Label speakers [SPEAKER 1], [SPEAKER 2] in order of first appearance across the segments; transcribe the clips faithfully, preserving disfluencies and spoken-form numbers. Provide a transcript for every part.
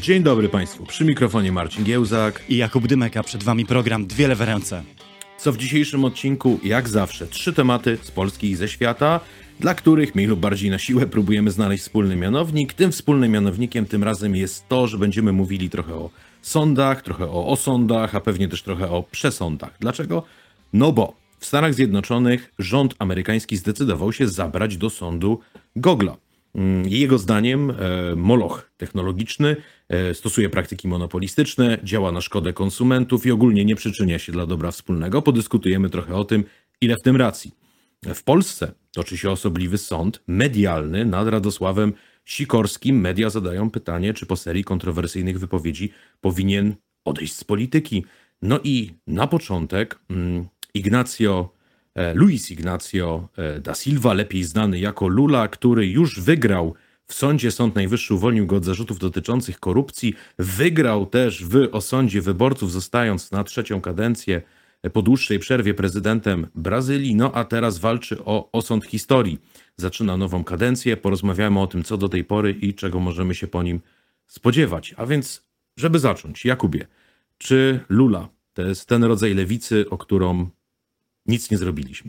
[SPEAKER 1] Dzień dobry Państwu, przy mikrofonie Marcin Giełzak
[SPEAKER 2] i Jakub Dymek, a przed Wami program Dwie lewe ręce.
[SPEAKER 1] Co w dzisiejszym odcinku, jak zawsze, trzy tematy z Polski i ze świata, dla których mniej lub bardziej na siłę próbujemy znaleźć wspólny mianownik. Tym wspólnym mianownikiem tym razem jest to, że będziemy mówili trochę o sądach, trochę o osądach, a pewnie też trochę o przesądach. Dlaczego? No bo w Stanach Zjednoczonych rząd amerykański zdecydował się zabrać do sądu Google'a. Jego zdaniem e, moloch technologiczny e, stosuje praktyki monopolistyczne, działa na szkodę konsumentów i ogólnie nie przyczynia się dla dobra wspólnego. Podyskutujemy trochę o tym, ile w tym racji. W Polsce toczy się osobliwy sąd medialny nad Radosławem Sikorskim. Media zadają pytanie, czy po serii kontrowersyjnych wypowiedzi powinien odejść z polityki. No i na początek mm, Ignacio Luis Ignacio da Silva, lepiej znany jako Lula, który już wygrał w sądzie, Sąd Najwyższy uwolnił go od zarzutów dotyczących korupcji, wygrał też w osądzie wyborców, zostając na trzecią kadencję po dłuższej przerwie prezydentem Brazylii, no a teraz walczy o osąd historii. Zaczyna nową kadencję, porozmawiamy o tym, co do tej pory i czego możemy się po nim spodziewać. A więc, żeby zacząć, Jakubie, czy Lula to jest ten rodzaj lewicy, o którą nic nie zrobiliśmy?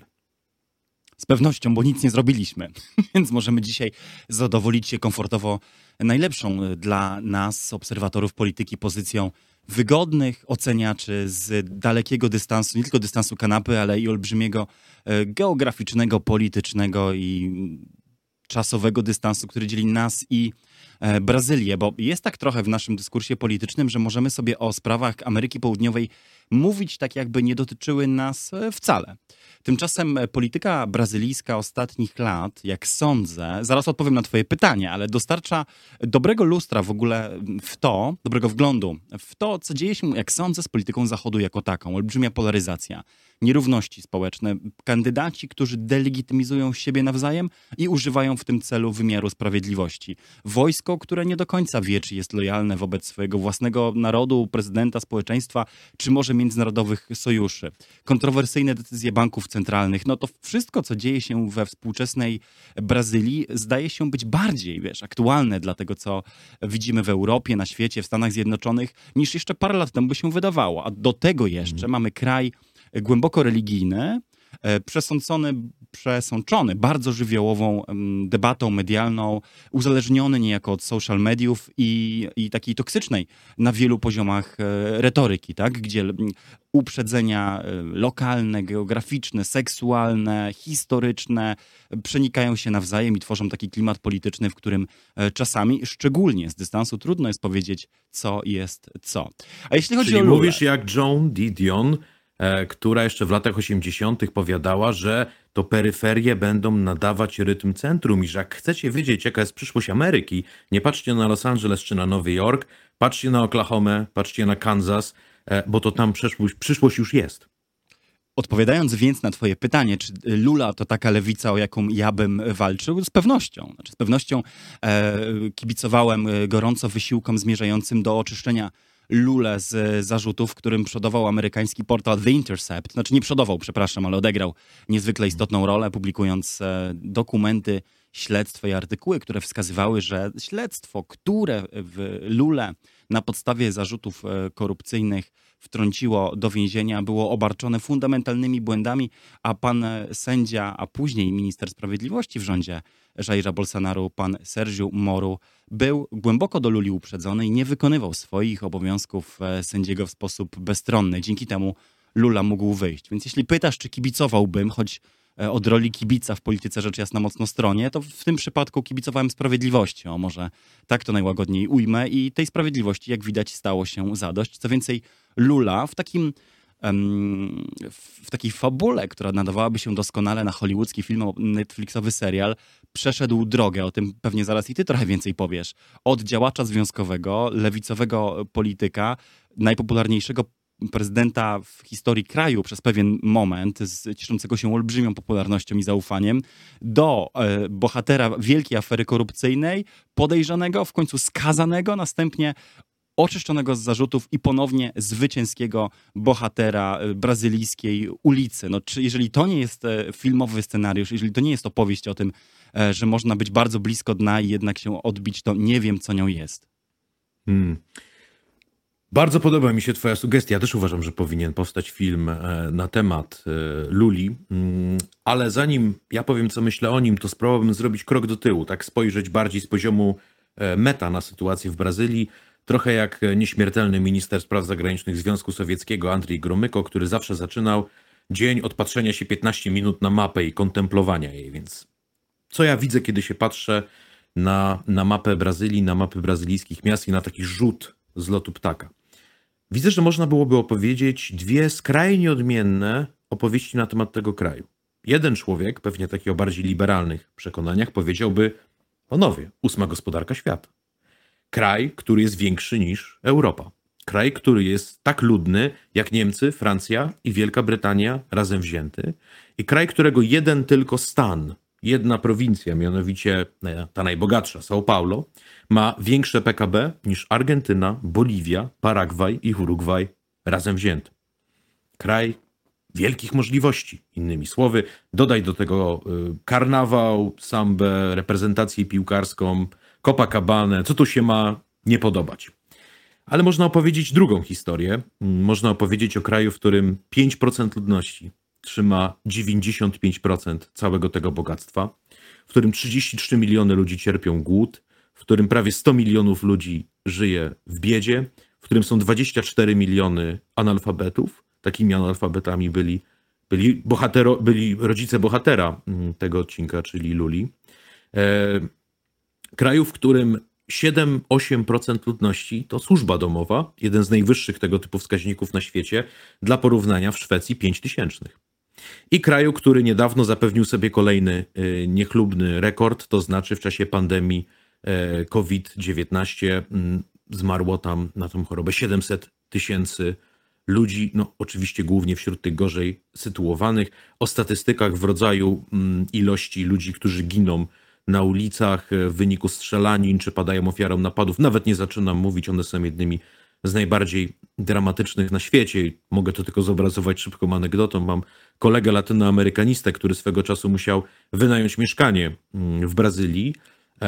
[SPEAKER 2] Z pewnością, bo nic nie zrobiliśmy. Więc możemy dzisiaj zadowolić się komfortowo najlepszą dla nas, obserwatorów polityki, pozycją wygodnych oceniaczy z dalekiego dystansu, nie tylko dystansu kanapy, ale i olbrzymiego geograficznego, politycznego i czasowego dystansu, który dzieli nas i Brazylię, bo jest tak trochę w naszym dyskursie politycznym, że możemy sobie o sprawach Ameryki Południowej mówić tak, jakby nie dotyczyły nas wcale. Tymczasem polityka brazylijska ostatnich lat, jak sądzę, zaraz odpowiem na twoje pytanie, ale dostarcza dobrego lustra w ogóle w to, dobrego wglądu w to, co dzieje się, jak sądzę, z polityką Zachodu jako taką. Olbrzymia polaryzacja, nierówności społeczne, kandydaci, którzy delegitymizują siebie nawzajem i używają w tym celu wymiaru sprawiedliwości. Wojsko, które nie do końca wie, czy jest lojalne wobec swojego własnego narodu, prezydenta, społeczeństwa, czy może międzynarodowych sojuszy. Kontrowersyjne decyzje banków centralnych. No to wszystko, co dzieje się we współczesnej Brazylii, zdaje się być bardziej, wiesz, aktualne dla tego, co widzimy w Europie, na świecie, w Stanach Zjednoczonych, niż jeszcze parę lat temu by się wydawało. A do tego jeszcze mamy kraj głęboko religijny, przesądzony, przesączony bardzo żywiołową debatą medialną, uzależniony niejako od social mediów i, i takiej toksycznej na wielu poziomach retoryki, tak? Gdzie uprzedzenia lokalne, geograficzne, seksualne, historyczne przenikają się nawzajem i tworzą taki klimat polityczny, w którym czasami, szczególnie z dystansu, trudno jest powiedzieć, co jest co. A jeśli chodzi
[SPEAKER 1] Czyli
[SPEAKER 2] o Lulę,
[SPEAKER 1] mówisz jak Joan Didion, która jeszcze w latach osiemdziesiątych powiadała, że to peryferie będą nadawać rytm centrum i że jak chcecie wiedzieć, jaka jest przyszłość Ameryki, nie patrzcie na Los Angeles czy na Nowy Jork, patrzcie na Oklahomę, patrzcie na Kansas, bo to tam przyszłość, przyszłość już jest.
[SPEAKER 2] Odpowiadając więc na twoje pytanie, czy Lula to taka lewica, o jaką ja bym walczył? Z pewnością. Znaczy, z pewnością e, kibicowałem gorąco wysiłkom zmierzającym do oczyszczenia Lulę z zarzutów, w którym przodował amerykański portal The Intercept. Znaczy nie przodował, przepraszam, ale odegrał niezwykle istotną rolę, publikując dokumenty, śledztwa i artykuły, które wskazywały, że śledztwo, które w Lulę na podstawie zarzutów korupcyjnych wtrąciło do więzienia, było obarczone fundamentalnymi błędami, a pan sędzia, a później minister sprawiedliwości w rządzie Jaira Bolsonaro, pan Sergio Moro, był głęboko do Luli uprzedzony i nie wykonywał swoich obowiązków sędziego w sposób bezstronny. Dzięki temu Lula mógł wyjść. Więc jeśli pytasz, czy kibicowałbym, choć od roli kibica w polityce rzecz jasna mocno stronie, to w tym przypadku kibicowałem sprawiedliwości. O, może tak to najłagodniej ujmę. I tej sprawiedliwości, jak widać, stało się zadość. Co więcej, Lula w takim um, w takiej fabule, która nadawałaby się doskonale na hollywoodzki film, netflixowy serial, przeszedł drogę. O tym pewnie zaraz i ty trochę więcej powiesz. Od działacza związkowego, lewicowego polityka, najpopularniejszego prezydenta w historii kraju przez pewien moment, z, cieszącego się olbrzymią popularnością i zaufaniem, do e, bohatera wielkiej afery korupcyjnej, podejrzanego, w końcu skazanego, następnie oczyszczonego z zarzutów i ponownie zwycięskiego bohatera brazylijskiej ulicy. No, czy jeżeli to nie jest filmowy scenariusz, jeżeli to nie jest opowieść o tym, że można być bardzo blisko dna i jednak się odbić, to nie wiem, co nią jest.
[SPEAKER 1] Hmm. Bardzo podoba mi się twoja sugestia. Ja też uważam, że powinien powstać film e, na temat e, Luli, Mm, ale zanim ja powiem, co myślę o nim, to spróbowałbym zrobić krok do tyłu, tak spojrzeć bardziej z poziomu e, meta na sytuację w Brazylii, trochę jak e, nieśmiertelny minister spraw zagranicznych Związku Sowieckiego Andrzej Gromyko, który zawsze zaczynał dzień od patrzenia się piętnaście minut na mapę i kontemplowania jej, więc co ja widzę, kiedy się patrzę na, na mapę Brazylii, na mapy brazylijskich miast i na taki rzut z lotu ptaka. Widzę, że można byłoby opowiedzieć dwie skrajnie odmienne opowieści na temat tego kraju. Jeden człowiek, pewnie taki o bardziej liberalnych przekonaniach, powiedziałby: panowie, ósma gospodarka świata. Kraj, który jest większy niż Europa. Kraj, który jest tak ludny jak Niemcy, Francja i Wielka Brytania razem wzięty. I kraj, którego jeden tylko stan, jedna prowincja, mianowicie e, ta najbogatsza, São Paulo, ma większe P K B niż Argentyna, Boliwia, Paragwaj i Urugwaj razem wzięte. Kraj wielkich możliwości, innymi słowy. Dodaj do tego y, karnawał, sambę, reprezentację piłkarską, Copacabanę, co tu się ma nie podobać. Ale można opowiedzieć drugą historię. Można opowiedzieć o kraju, w którym pięć procent ludności trzyma dziewięćdziesiąt pięć procent całego tego bogactwa, w którym trzydzieści trzy miliony ludzi cierpią głód, w którym prawie sto milionów ludzi żyje w biedzie, w którym są dwadzieścia cztery miliony analfabetów. Takimi analfabetami byli, byli, bohatero, byli rodzice bohatera tego odcinka, czyli Luli. E, kraju, w którym siedem do ośmiu procent ludności to służba domowa, jeden z najwyższych tego typu wskaźników na świecie, dla porównania w Szwecji pięć tysięcznych. I kraju, który niedawno zapewnił sobie kolejny y, niechlubny rekord, to znaczy w czasie pandemii y, COVID dziewiętnaście y, zmarło tam na tą chorobę siedemset tysięcy ludzi, no oczywiście głównie wśród tych gorzej sytuowanych. O statystykach w rodzaju y, ilości ludzi, którzy giną na ulicach w wyniku strzelanin, czy padają ofiarą napadów, nawet nie zaczynam mówić, one są jednymi z najbardziej dramatycznych na świecie. Mogę to tylko zobrazować szybką anegdotą. Mam kolegę latynoamerykanistę, który swego czasu musiał wynająć mieszkanie w Brazylii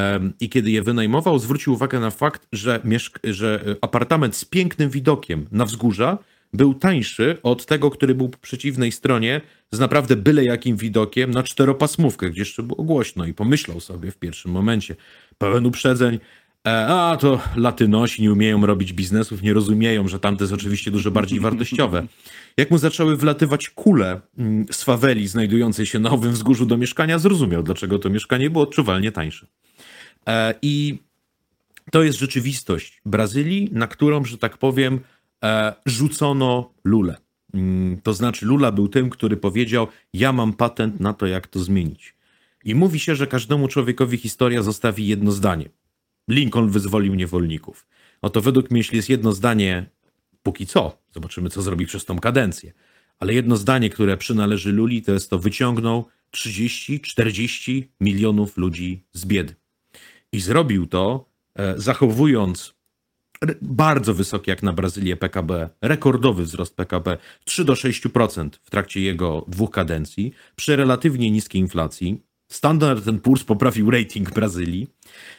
[SPEAKER 1] i kiedy je wynajmował, zwrócił uwagę na fakt, że, mieszk- że apartament z pięknym widokiem na wzgórza był tańszy od tego, który był po przeciwnej stronie z naprawdę byle jakim widokiem na czteropasmówkę, gdzie jeszcze było głośno, i pomyślał sobie w pierwszym momencie, pełen uprzedzeń: a to Latynosi nie umieją robić biznesów, nie rozumieją, że tamte jest oczywiście dużo bardziej wartościowe. Jak mu zaczęły wlatywać kule z faweli znajdującej się na owym wzgórzu do mieszkania, zrozumiał, dlaczego to mieszkanie było odczuwalnie tańsze. I to jest rzeczywistość Brazylii, na którą, że tak powiem, rzucono Lulę. To znaczy Lula był tym, który powiedział: ja mam patent na to, jak to zmienić. I mówi się, że każdemu człowiekowi historia zostawi jedno zdanie. Lincoln wyzwolił niewolników. Oto według mnie, jeśli jest jedno zdanie, póki co, zobaczymy, co zrobi przez tą kadencję, ale jedno zdanie, które przynależy Luli, to jest to: wyciągnął trzydzieści czterdzieści milionów ludzi z biedy. I zrobił to, e, zachowując bardzo wysoki jak na Brazylię P K B, rekordowy wzrost P K B trzy do sześciu procent w trakcie jego dwóch kadencji, przy relatywnie niskiej inflacji. Standard and Poor's poprawił rating Brazylii.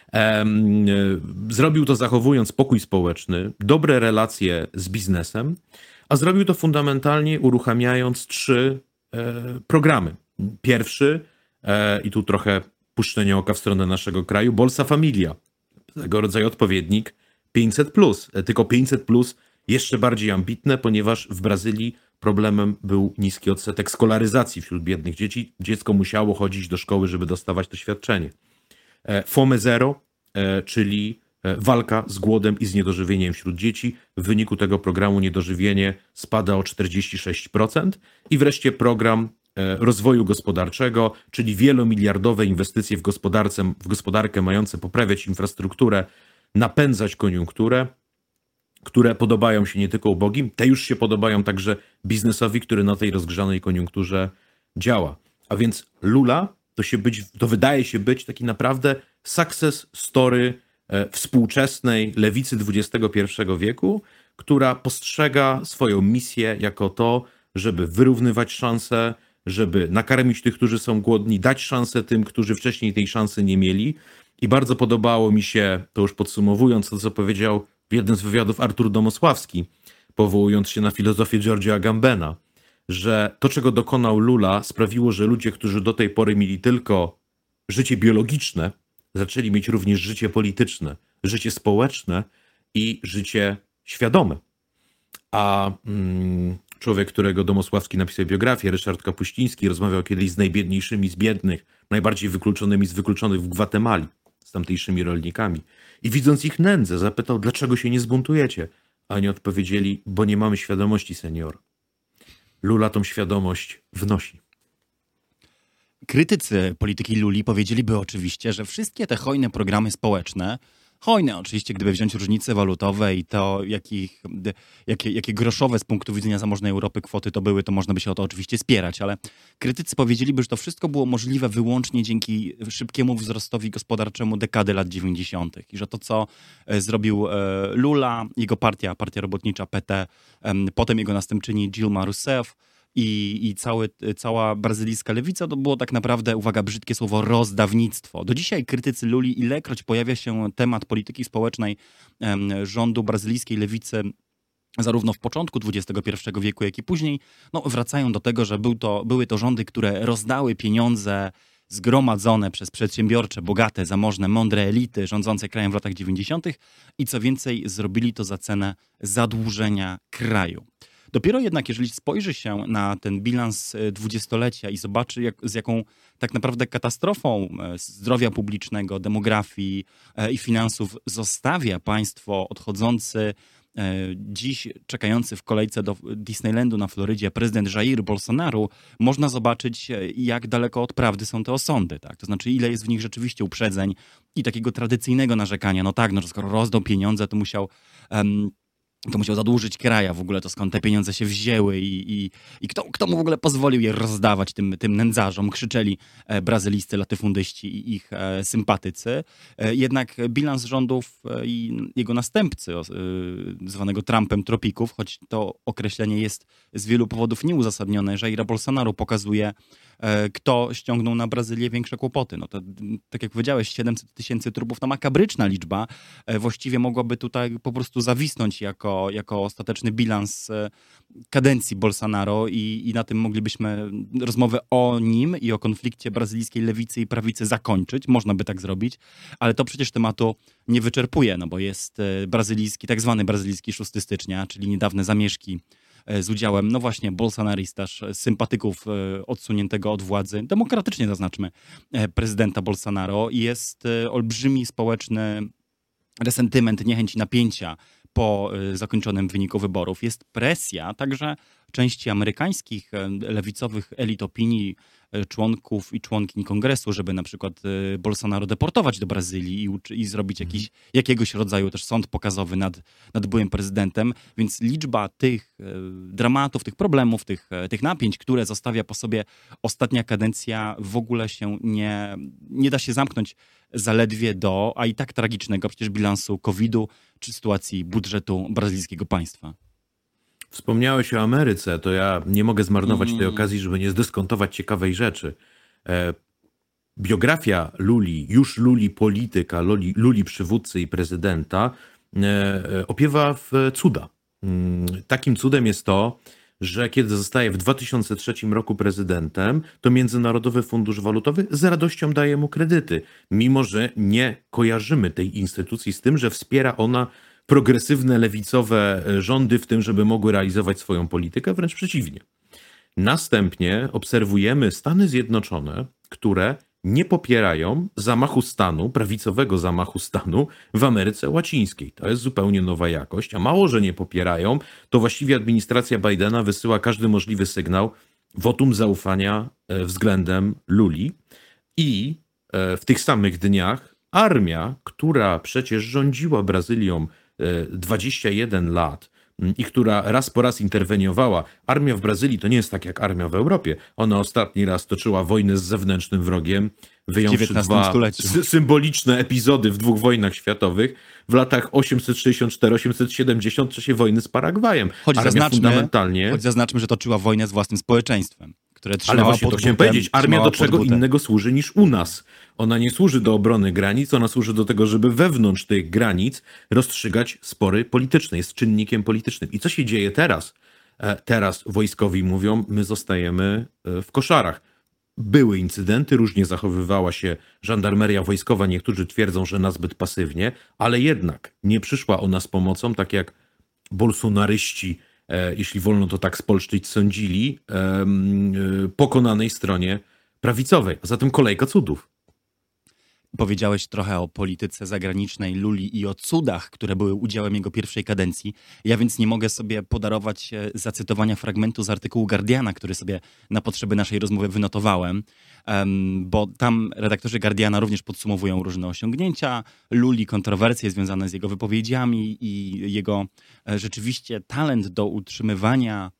[SPEAKER 1] Um, zrobił to zachowując spokój społeczny, dobre relacje z biznesem, a zrobił to fundamentalnie uruchamiając trzy e, programy. Pierwszy, e, i tu trochę puszczenie oka w stronę naszego kraju, Bolsa Familia, tego rodzaju odpowiednik pięćset plus, tylko pięćset plus jeszcze bardziej ambitne, ponieważ w Brazylii problemem był niski odsetek skolaryzacji wśród biednych dzieci. Dziecko musiało chodzić do szkoły, żeby dostawać to świadczenie. Fome Zero, czyli walka z głodem i z niedożywieniem wśród dzieci. W wyniku tego programu niedożywienie spada o czterdzieści sześć procent. I wreszcie program rozwoju gospodarczego, czyli wielomiliardowe inwestycje w, gospodarce, w gospodarkę mające poprawiać infrastrukturę, napędzać koniunkturę, które podobają się nie tylko ubogim, te już się podobają także biznesowi, który na tej rozgrzanej koniunkturze działa. A więc Lula to, się być, to wydaje się być taki naprawdę success story współczesnej lewicy dwudziestego pierwszego wieku, która postrzega swoją misję jako to, żeby wyrównywać szanse, żeby nakarmić tych, którzy są głodni, dać szansę tym, którzy wcześniej tej szansy nie mieli. I bardzo podobało mi się, to już podsumowując to, co powiedział w jeden z wywiadów Artur Domosławski, powołując się na filozofię George'a Agambena, że to, czego dokonał Lula, sprawiło, że ludzie, którzy do tej pory mieli tylko życie biologiczne, zaczęli mieć również życie polityczne, życie społeczne i życie świadome. A mm, człowiek, którego Domosławski napisał biografię, Ryszard Kapuściński, rozmawiał kiedyś z najbiedniejszymi z biednych, najbardziej wykluczonymi z wykluczonych w Gwatemali, z tamtejszymi rolnikami. I widząc ich nędzę, zapytał, dlaczego się nie zbuntujecie? A oni odpowiedzieli, bo nie mamy świadomości, senior. Lula tą świadomość wnosi.
[SPEAKER 2] Krytycy polityki Luli powiedzieliby oczywiście, że wszystkie te hojne programy społeczne, hojne oczywiście, gdyby wziąć różnice walutowe i to, jakich, jakie, jakie groszowe z punktu widzenia zamożnej Europy kwoty to były, to można by się o to oczywiście spierać, ale krytycy powiedzieliby, że to wszystko było możliwe wyłącznie dzięki szybkiemu wzrostowi gospodarczemu dekady lat dziewięćdziesiątych. I że to, co zrobił Lula, jego partia, Partia Robotnicza P T, potem jego następczyni Dilma Rousseff, I, i cały, cała brazylijska lewica, to było tak naprawdę, uwaga, brzydkie słowo, rozdawnictwo. Do dzisiaj krytycy Luli, ilekroć pojawia się temat polityki społecznej em, rządu brazylijskiej lewicy, zarówno w początku dwudziestego pierwszego wieku, jak i później, no, wracają do tego, że był to, były to rządy, które rozdały pieniądze zgromadzone przez przedsiębiorcze, bogate, zamożne, mądre elity rządzące krajem w latach dziewięćdziesiątych i co więcej, zrobili to za cenę zadłużenia kraju. Dopiero jednak, jeżeli spojrzy się na ten bilans dwudziestolecia i zobaczy, jak, z jaką tak naprawdę katastrofą zdrowia publicznego, demografii i finansów zostawia państwo odchodzący, dziś czekający w kolejce do Disneylandu na Florydzie prezydent Jair Bolsonaro, można zobaczyć, jak daleko od prawdy są te osądy. Tak? To znaczy, ile jest w nich rzeczywiście uprzedzeń i takiego tradycyjnego narzekania. No tak, no, że skoro rozdał pieniądze, to musiał... Um, to musiał zadłużyć kraja w ogóle, to skąd te pieniądze się wzięły i, i, i kto, kto mu w ogóle pozwolił je rozdawać tym, tym nędzarzom, krzyczeli e, brazylijscy latyfundyści i ich e, sympatycy. E, jednak bilans rządów e, i jego następcy, e, zwanego Trumpem tropików, choć to określenie jest z wielu powodów nieuzasadnione, Jaira Bolsonaro pokazuje, e, kto ściągnął na Brazylię większe kłopoty. No to, tak jak powiedziałeś, siedemset tysięcy trupów, to makabryczna liczba, e, właściwie mogłaby tutaj po prostu zawisnąć jako Jako, jako ostateczny bilans kadencji Bolsonaro i, i na tym moglibyśmy rozmowę o nim i o konflikcie brazylijskiej lewicy i prawicy zakończyć. Można by tak zrobić, ale to przecież tematu nie wyczerpuje, no bo jest brazylijski, tak zwany brazylijski szóstego stycznia, czyli niedawne zamieszki z udziałem, no właśnie, bolsonaristas, sympatyków odsuniętego od władzy, demokratycznie zaznaczmy, prezydenta Bolsonaro i jest olbrzymi społeczny resentyment, niechęć i napięcia po zakończonym wyniku wyborów. Jest presja także części amerykańskich lewicowych elit opinii, członków i członkiń kongresu, żeby na przykład Bolsonaro deportować do Brazylii i, i zrobić jakiś, jakiegoś rodzaju też sąd pokazowy nad, nad byłym prezydentem. Więc liczba tych dramatów, tych problemów, tych, tych napięć, które zostawia po sobie ostatnia kadencja, w ogóle się nie, nie da się zamknąć zaledwie do, a i tak tragicznego przecież bilansu kowidu czy sytuacji budżetu brazylijskiego państwa.
[SPEAKER 1] Wspomniałeś o Ameryce, to ja nie mogę zmarnować tej okazji, żeby nie zdyskontować ciekawej rzeczy. E, biografia Luli, już Luli polityka, Luli, Luli przywódcy i prezydenta, e, opiewa w cuda. E, takim cudem jest to, że kiedy zostaje w dwa tysiące trzecim roku prezydentem, to Międzynarodowy Fundusz Walutowy z radością daje mu kredyty, mimo że nie kojarzymy tej instytucji z tym, że wspiera ona progresywne, lewicowe rządy w tym, żeby mogły realizować swoją politykę, wręcz przeciwnie. Następnie obserwujemy Stany Zjednoczone, które nie popierają zamachu stanu, prawicowego zamachu stanu w Ameryce Łacińskiej. To jest zupełnie nowa jakość, a mało, że nie popierają, to właściwie administracja Bidena wysyła każdy możliwy sygnał wotum zaufania względem Luli i w tych samych dniach armia, która przecież rządziła Brazylią dwadzieścia jeden lat i która raz po raz interweniowała. Armia w Brazylii to nie jest tak jak armia w Europie. Ona ostatni raz toczyła wojnę z zewnętrznym wrogiem, wyjąwszy dwa symboliczne epizody w dwóch wojnach światowych w latach osiemset sześćdziesiąt cztery osiemset siedemdziesiąt w czasie wojny z Paragwajem.
[SPEAKER 2] Choć zaznaczmy, fundamentalnie... choć zaznaczmy, że toczyła wojnę z własnym społeczeństwem, które trzymała.
[SPEAKER 1] Ale właśnie
[SPEAKER 2] pod
[SPEAKER 1] to chciałem
[SPEAKER 2] butem,
[SPEAKER 1] powiedzieć, armia do czego innego służy niż u nas. Ona nie służy do obrony granic, ona służy do tego, żeby wewnątrz tych granic rozstrzygać spory polityczne. Jest czynnikiem politycznym. I co się dzieje teraz? Teraz wojskowi mówią, my zostajemy w koszarach. Były incydenty, różnie zachowywała się żandarmeria wojskowa. Niektórzy twierdzą, że nazbyt pasywnie, ale jednak nie przyszła ona z pomocą, tak jak bolsonaryści, jeśli wolno to tak spolszczyć, sądzili, pokonanej stronie prawicowej. A zatem kolejka cudów.
[SPEAKER 2] Powiedziałeś trochę o polityce zagranicznej Luli i o cudach, które były udziałem jego pierwszej kadencji. Ja więc nie mogę sobie podarować zacytowania fragmentu z artykułu Guardiana, który sobie na potrzeby naszej rozmowy wynotowałem, bo tam redaktorzy Guardiana również podsumowują różne osiągnięcia Luli, kontrowersje związane z jego wypowiedziami i jego rzeczywiście talent do utrzymywania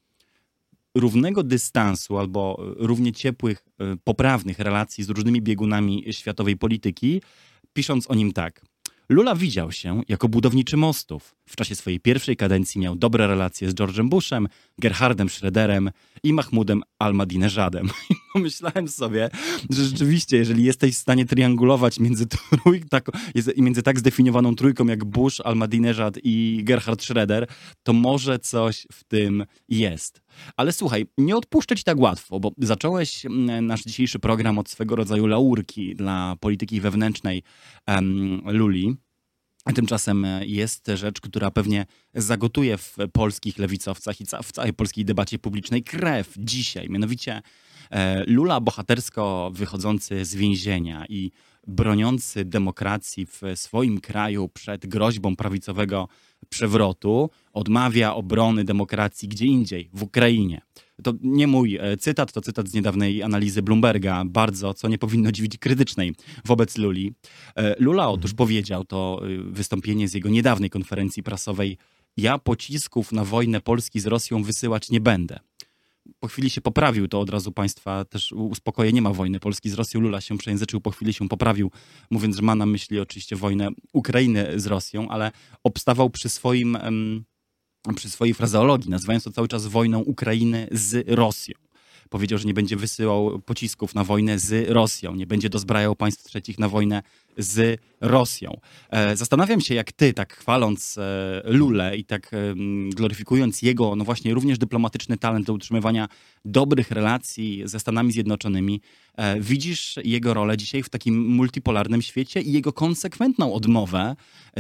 [SPEAKER 2] równego dystansu albo równie ciepłych, poprawnych relacji z różnymi biegunami światowej polityki, pisząc o nim tak. Lula widział się jako budowniczy mostów. W czasie swojej pierwszej kadencji miał dobre relacje z George'em Bushem, Gerhardem Schröderem i Mahmudem Ahmadinejadem. I pomyślałem sobie, że rzeczywiście, jeżeli jesteś w stanie triangulować między, trój, tak, między tak zdefiniowaną trójką jak Bush, Ahmadinejad i Gerhard Schröder, to może coś w tym jest. Ale słuchaj, nie odpuszczę ci tak łatwo, bo zacząłeś nasz dzisiejszy program od swego rodzaju laurki dla polityki wewnętrznej um, Luli. A tymczasem jest rzecz, która pewnie zagotuje w polskich lewicowcach i ca- w całej polskiej debacie publicznej krew dzisiaj. Mianowicie e, Lula bohatersko wychodzący z więzienia i broniący demokracji w swoim kraju przed groźbą prawicowego przewrotu odmawia obrony demokracji gdzie indziej, w Ukrainie. To nie mój cytat, to cytat z niedawnej analizy Bloomberga, bardzo, co nie powinno dziwić, krytycznej wobec Luli. Lula otóż powiedział, to wystąpienie z jego niedawnej konferencji prasowej, ja pocisków na wojnę Polski z Rosją wysyłać nie będę. Po chwili się poprawił, to od razu państwa też uspokoję, nie ma wojny Polski z Rosją. Lula się przejęzyczył, po chwili się poprawił, mówiąc, że ma na myśli oczywiście wojnę Ukrainy z Rosją, ale obstawał przy swoim... Um, przy swojej frazeologii, nazywając to cały czas wojną Ukrainy z Rosją. Powiedział, że nie będzie wysyłał pocisków na wojnę z Rosją, nie będzie dozbrajał państw trzecich na wojnę z Rosją. E, zastanawiam się, jak ty, tak chwaląc e, Lulę i tak e, gloryfikując jego, no właśnie również dyplomatyczny talent do utrzymywania dobrych relacji ze Stanami Zjednoczonymi, e, widzisz jego rolę dzisiaj w takim multipolarnym świecie i jego konsekwentną odmowę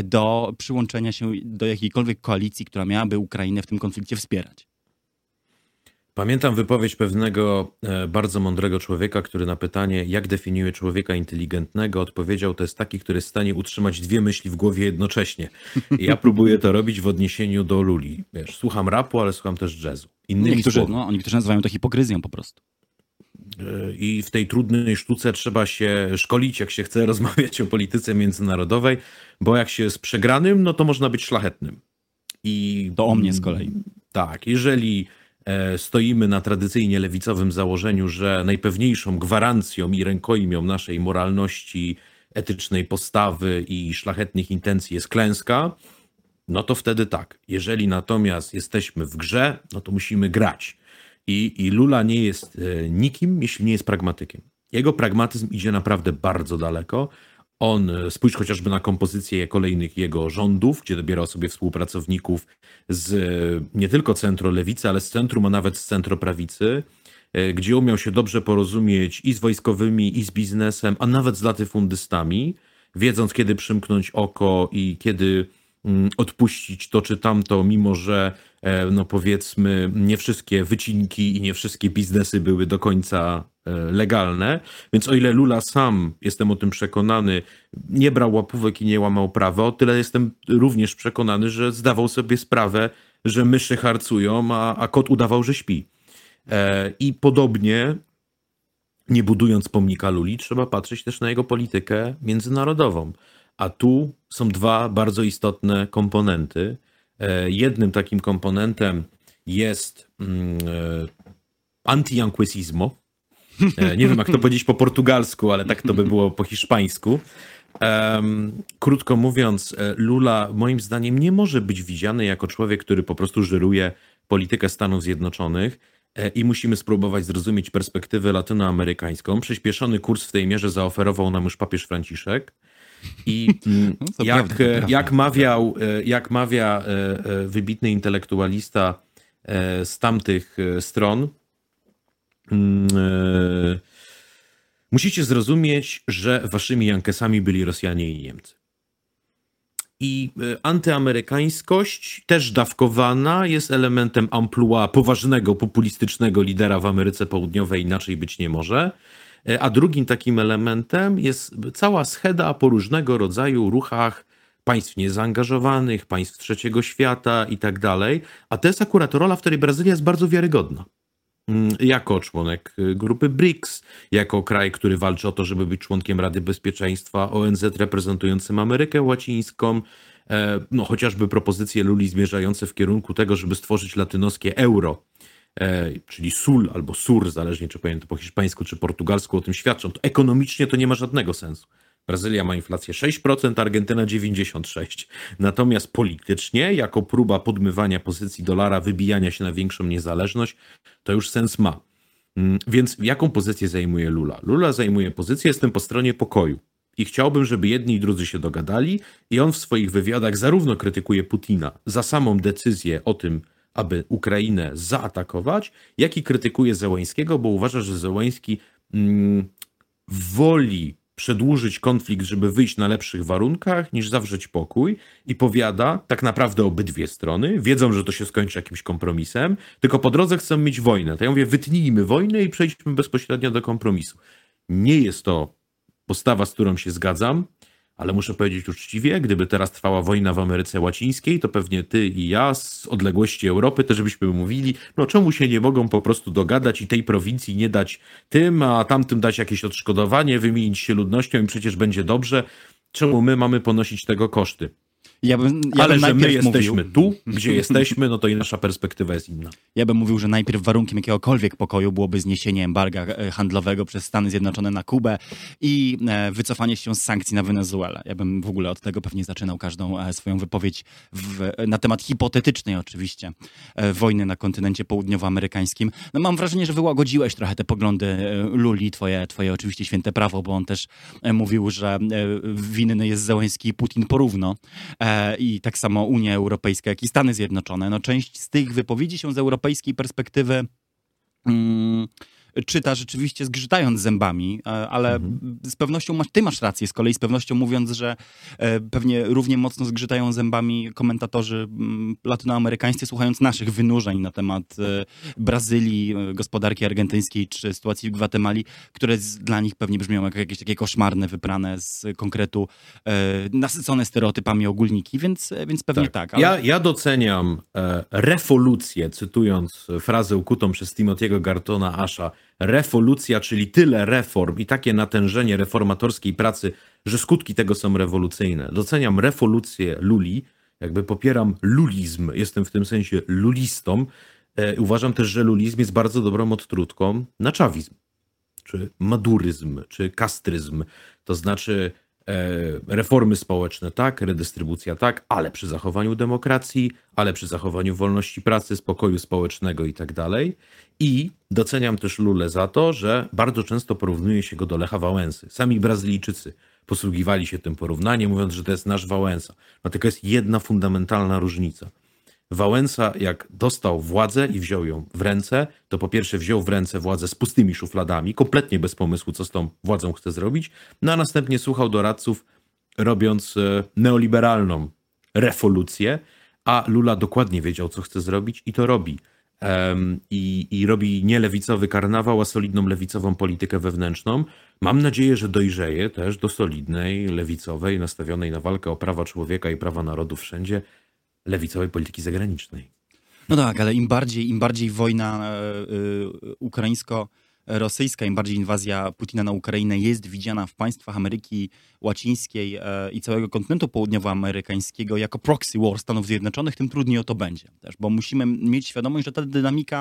[SPEAKER 2] do przyłączenia się do jakiejkolwiek koalicji, która miałaby Ukrainę w tym konflikcie wspierać.
[SPEAKER 1] Pamiętam wypowiedź pewnego e, bardzo mądrego człowieka, który na pytanie, jak definiuje człowieka inteligentnego, odpowiedział, to jest taki, który jest w stanie utrzymać dwie myśli w głowie jednocześnie. I ja próbuję to robić w odniesieniu do Luli. Wiesz, słucham rapu, ale słucham też jazzu. Innymi
[SPEAKER 2] niektórzy,
[SPEAKER 1] słowy.
[SPEAKER 2] no, niektórzy nazywają to hipokryzją po prostu.
[SPEAKER 1] E, I w tej trudnej sztuce trzeba się szkolić, jak się chce rozmawiać o polityce międzynarodowej, bo jak się jest przegranym, no to można być szlachetnym. I
[SPEAKER 2] to o mnie z kolei.
[SPEAKER 1] Tak, jeżeli stoimy na tradycyjnie lewicowym założeniu, że najpewniejszą gwarancją i rękojmią naszej moralności, etycznej postawy i szlachetnych intencji jest klęska, no to wtedy tak. Jeżeli natomiast jesteśmy w grze, no to musimy grać. I, i Lula nie jest nikim, jeśli nie jest pragmatykiem. Jego pragmatyzm idzie naprawdę bardzo daleko. On, spójrz chociażby na kompozycję kolejnych jego rządów, gdzie dobierał sobie współpracowników z nie tylko centrolewicy, ale z centrum, a nawet z centroprawicy, gdzie umiał się dobrze porozumieć i z wojskowymi, i z biznesem, a nawet z latyfundystami, wiedząc kiedy przymknąć oko i kiedy odpuścić to czy tamto, mimo że no powiedzmy nie wszystkie wycinki i nie wszystkie biznesy były do końca legalne. Więc o ile Lula sam, jestem o tym przekonany, nie brał łapówek i nie łamał prawa, o tyle jestem również przekonany, że zdawał sobie sprawę, że myszy harcują, a, a kot udawał, że śpi. I podobnie, nie budując pomnika Luli, trzeba patrzeć też na jego politykę międzynarodową. A tu są dwa bardzo istotne komponenty. Jednym takim komponentem jest anti-janquesismo. Nie wiem, jak to powiedzieć po portugalsku, ale tak to by było po hiszpańsku. Krótko mówiąc, Lula moim zdaniem nie może być widziany jako człowiek, który po prostu żyruje politykę Stanów Zjednoczonych. i musimy spróbować zrozumieć perspektywę latynoamerykańską. Przyspieszony kurs w tej mierze zaoferował nam już papież Franciszek. I
[SPEAKER 2] No,
[SPEAKER 1] jak,
[SPEAKER 2] prawda, prawda.
[SPEAKER 1] jak, mawiał, jak mawia wybitny intelektualista z tamtych stron, musicie zrozumieć, że waszymi Jankesami byli Rosjanie i Niemcy. I antyamerykańskość, też dawkowana, jest elementem amplua poważnego, populistycznego lidera w Ameryce Południowej, inaczej być nie może. A drugim takim elementem jest cała scheda po różnego rodzaju ruchach państw niezaangażowanych, państw trzeciego świata i tak dalej. A to jest akurat rola, w której Brazylia jest bardzo wiarygodna. Jako członek grupy briks, jako kraj, który walczy o to, żeby być członkiem Rady Bezpieczeństwa O N Z reprezentującym Amerykę Łacińską, no chociażby propozycje Luli zmierzające w kierunku tego, żeby stworzyć latynoskie euro, czyli sul albo sur, zależnie czy powiem to po hiszpańsku czy portugalsku, o tym świadczą. To ekonomicznie to nie ma żadnego sensu. Brazylia ma inflację sześć procent, Argentyna dziewięćdziesiąt sześć procent. Natomiast politycznie, jako próba podmywania pozycji dolara, wybijania się na większą niezależność, to już sens ma. Więc jaką pozycję zajmuje Lula? Lula zajmuje pozycję, jestem po stronie pokoju. I chciałbym, żeby jedni i drudzy się dogadali i on w swoich wywiadach zarówno krytykuje Putina za samą decyzję o tym, aby Ukrainę zaatakować, jak i krytykuje Zełeńskiego, bo uważa, że Zełeński mm, woli przedłużyć konflikt, żeby wyjść na lepszych warunkach, niż zawrzeć pokój i powiada tak naprawdę obydwie strony, wiedzą, że to się skończy jakimś kompromisem, tylko po drodze chcą mieć wojnę. To ja mówię, wytnijmy wojnę i przejdźmy bezpośrednio do kompromisu. Nie jest to postawa, z którą się zgadzam, ale muszę powiedzieć uczciwie, gdyby teraz trwała wojna w Ameryce Łacińskiej, to pewnie ty i ja z odległości Europy też byśmy mówili, no czemu się nie mogą po prostu dogadać i tej prowincji nie dać tym, a tamtym dać jakieś odszkodowanie, wymienić się ludnością i przecież będzie dobrze. Czemu my mamy ponosić tego koszty?
[SPEAKER 2] Ja bym, ja
[SPEAKER 1] Ale
[SPEAKER 2] bym
[SPEAKER 1] że my
[SPEAKER 2] najpierw
[SPEAKER 1] jesteśmy
[SPEAKER 2] mówił,
[SPEAKER 1] tu, gdzie jesteśmy, no to i nasza perspektywa jest inna.
[SPEAKER 2] Ja bym mówił, że najpierw warunkiem jakiegokolwiek pokoju byłoby zniesienie embarga handlowego przez Stany Zjednoczone na Kubę i wycofanie się z sankcji na Wenezuelę. Ja bym w ogóle od tego pewnie zaczynał każdą swoją wypowiedź w, na temat hipotetycznej oczywiście wojny na kontynencie południowoamerykańskim. No mam wrażenie, że wyłagodziłeś trochę te poglądy Luli, twoje, twoje oczywiście święte prawo, bo on też mówił, że winny jest Zełenski i Putin porówno. I tak samo Unia Europejska, jak i Stany Zjednoczone. No, część z tych wypowiedzi się z europejskiej perspektywy mm, czyta rzeczywiście zgrzytając zębami, ale mhm. z pewnością masz, ty masz rację z kolei, z pewnością mówiąc, że e, pewnie równie mocno zgrzytają zębami komentatorzy m, latynoamerykańscy, słuchając naszych wynurzeń na temat e, Brazylii, e, gospodarki argentyńskiej czy sytuacji w Gwatemali, które z, dla nich pewnie brzmią jak jakieś takie koszmarne, wyprane z konkretu, e, nasycone stereotypami ogólniki, więc, więc pewnie tak. tak
[SPEAKER 1] ale... ja, ja doceniam e, rewolucję, cytując frazę ukutą przez Timothy'ego Gartona Asha, rewolucja, czyli tyle reform i takie natężenie reformatorskiej pracy, że skutki tego są rewolucyjne. Doceniam rewolucję Luli, jakby popieram lulizm, jestem w tym sensie lulistą. E, uważam też, że lulizm jest bardzo dobrą odtrutką na czawizm, czy maduryzm, czy kastryzm. To znaczy e, reformy społeczne tak, redystrybucja tak, ale przy zachowaniu demokracji, ale przy zachowaniu wolności pracy, spokoju społecznego i tak dalej. I doceniam też Lulę za to, że bardzo często porównuje się go do Lecha Wałęsy. Sami Brazylijczycy posługiwali się tym porównaniem, mówiąc, że to jest nasz Wałęsa. No tylko jest jedna fundamentalna różnica. Wałęsa, jak dostał władzę i wziął ją w ręce, to po pierwsze wziął w ręce władzę z pustymi szufladami, kompletnie bez pomysłu, co z tą władzą chce zrobić, no a następnie słuchał doradców, robiąc neoliberalną rewolucję, a Lula dokładnie wiedział, co chce zrobić i to robi. Um, i, I robi nie lewicowy karnawał, a solidną lewicową politykę wewnętrzną. Mam nadzieję, że dojrzeje też do solidnej, lewicowej, nastawionej na walkę o prawa człowieka i prawa narodów wszędzie, lewicowej polityki zagranicznej.
[SPEAKER 2] No tak, ale im bardziej, im bardziej wojna y, y, ukraińsko-rosyjska, im bardziej inwazja Putina na Ukrainę jest widziana w państwach Ameryki Łacińskiej y, i całego kontynentu południowoamerykańskiego jako proxy war Stanów Zjednoczonych, tym trudniej o to będzie też, bo musimy mieć świadomość, że ta dynamika,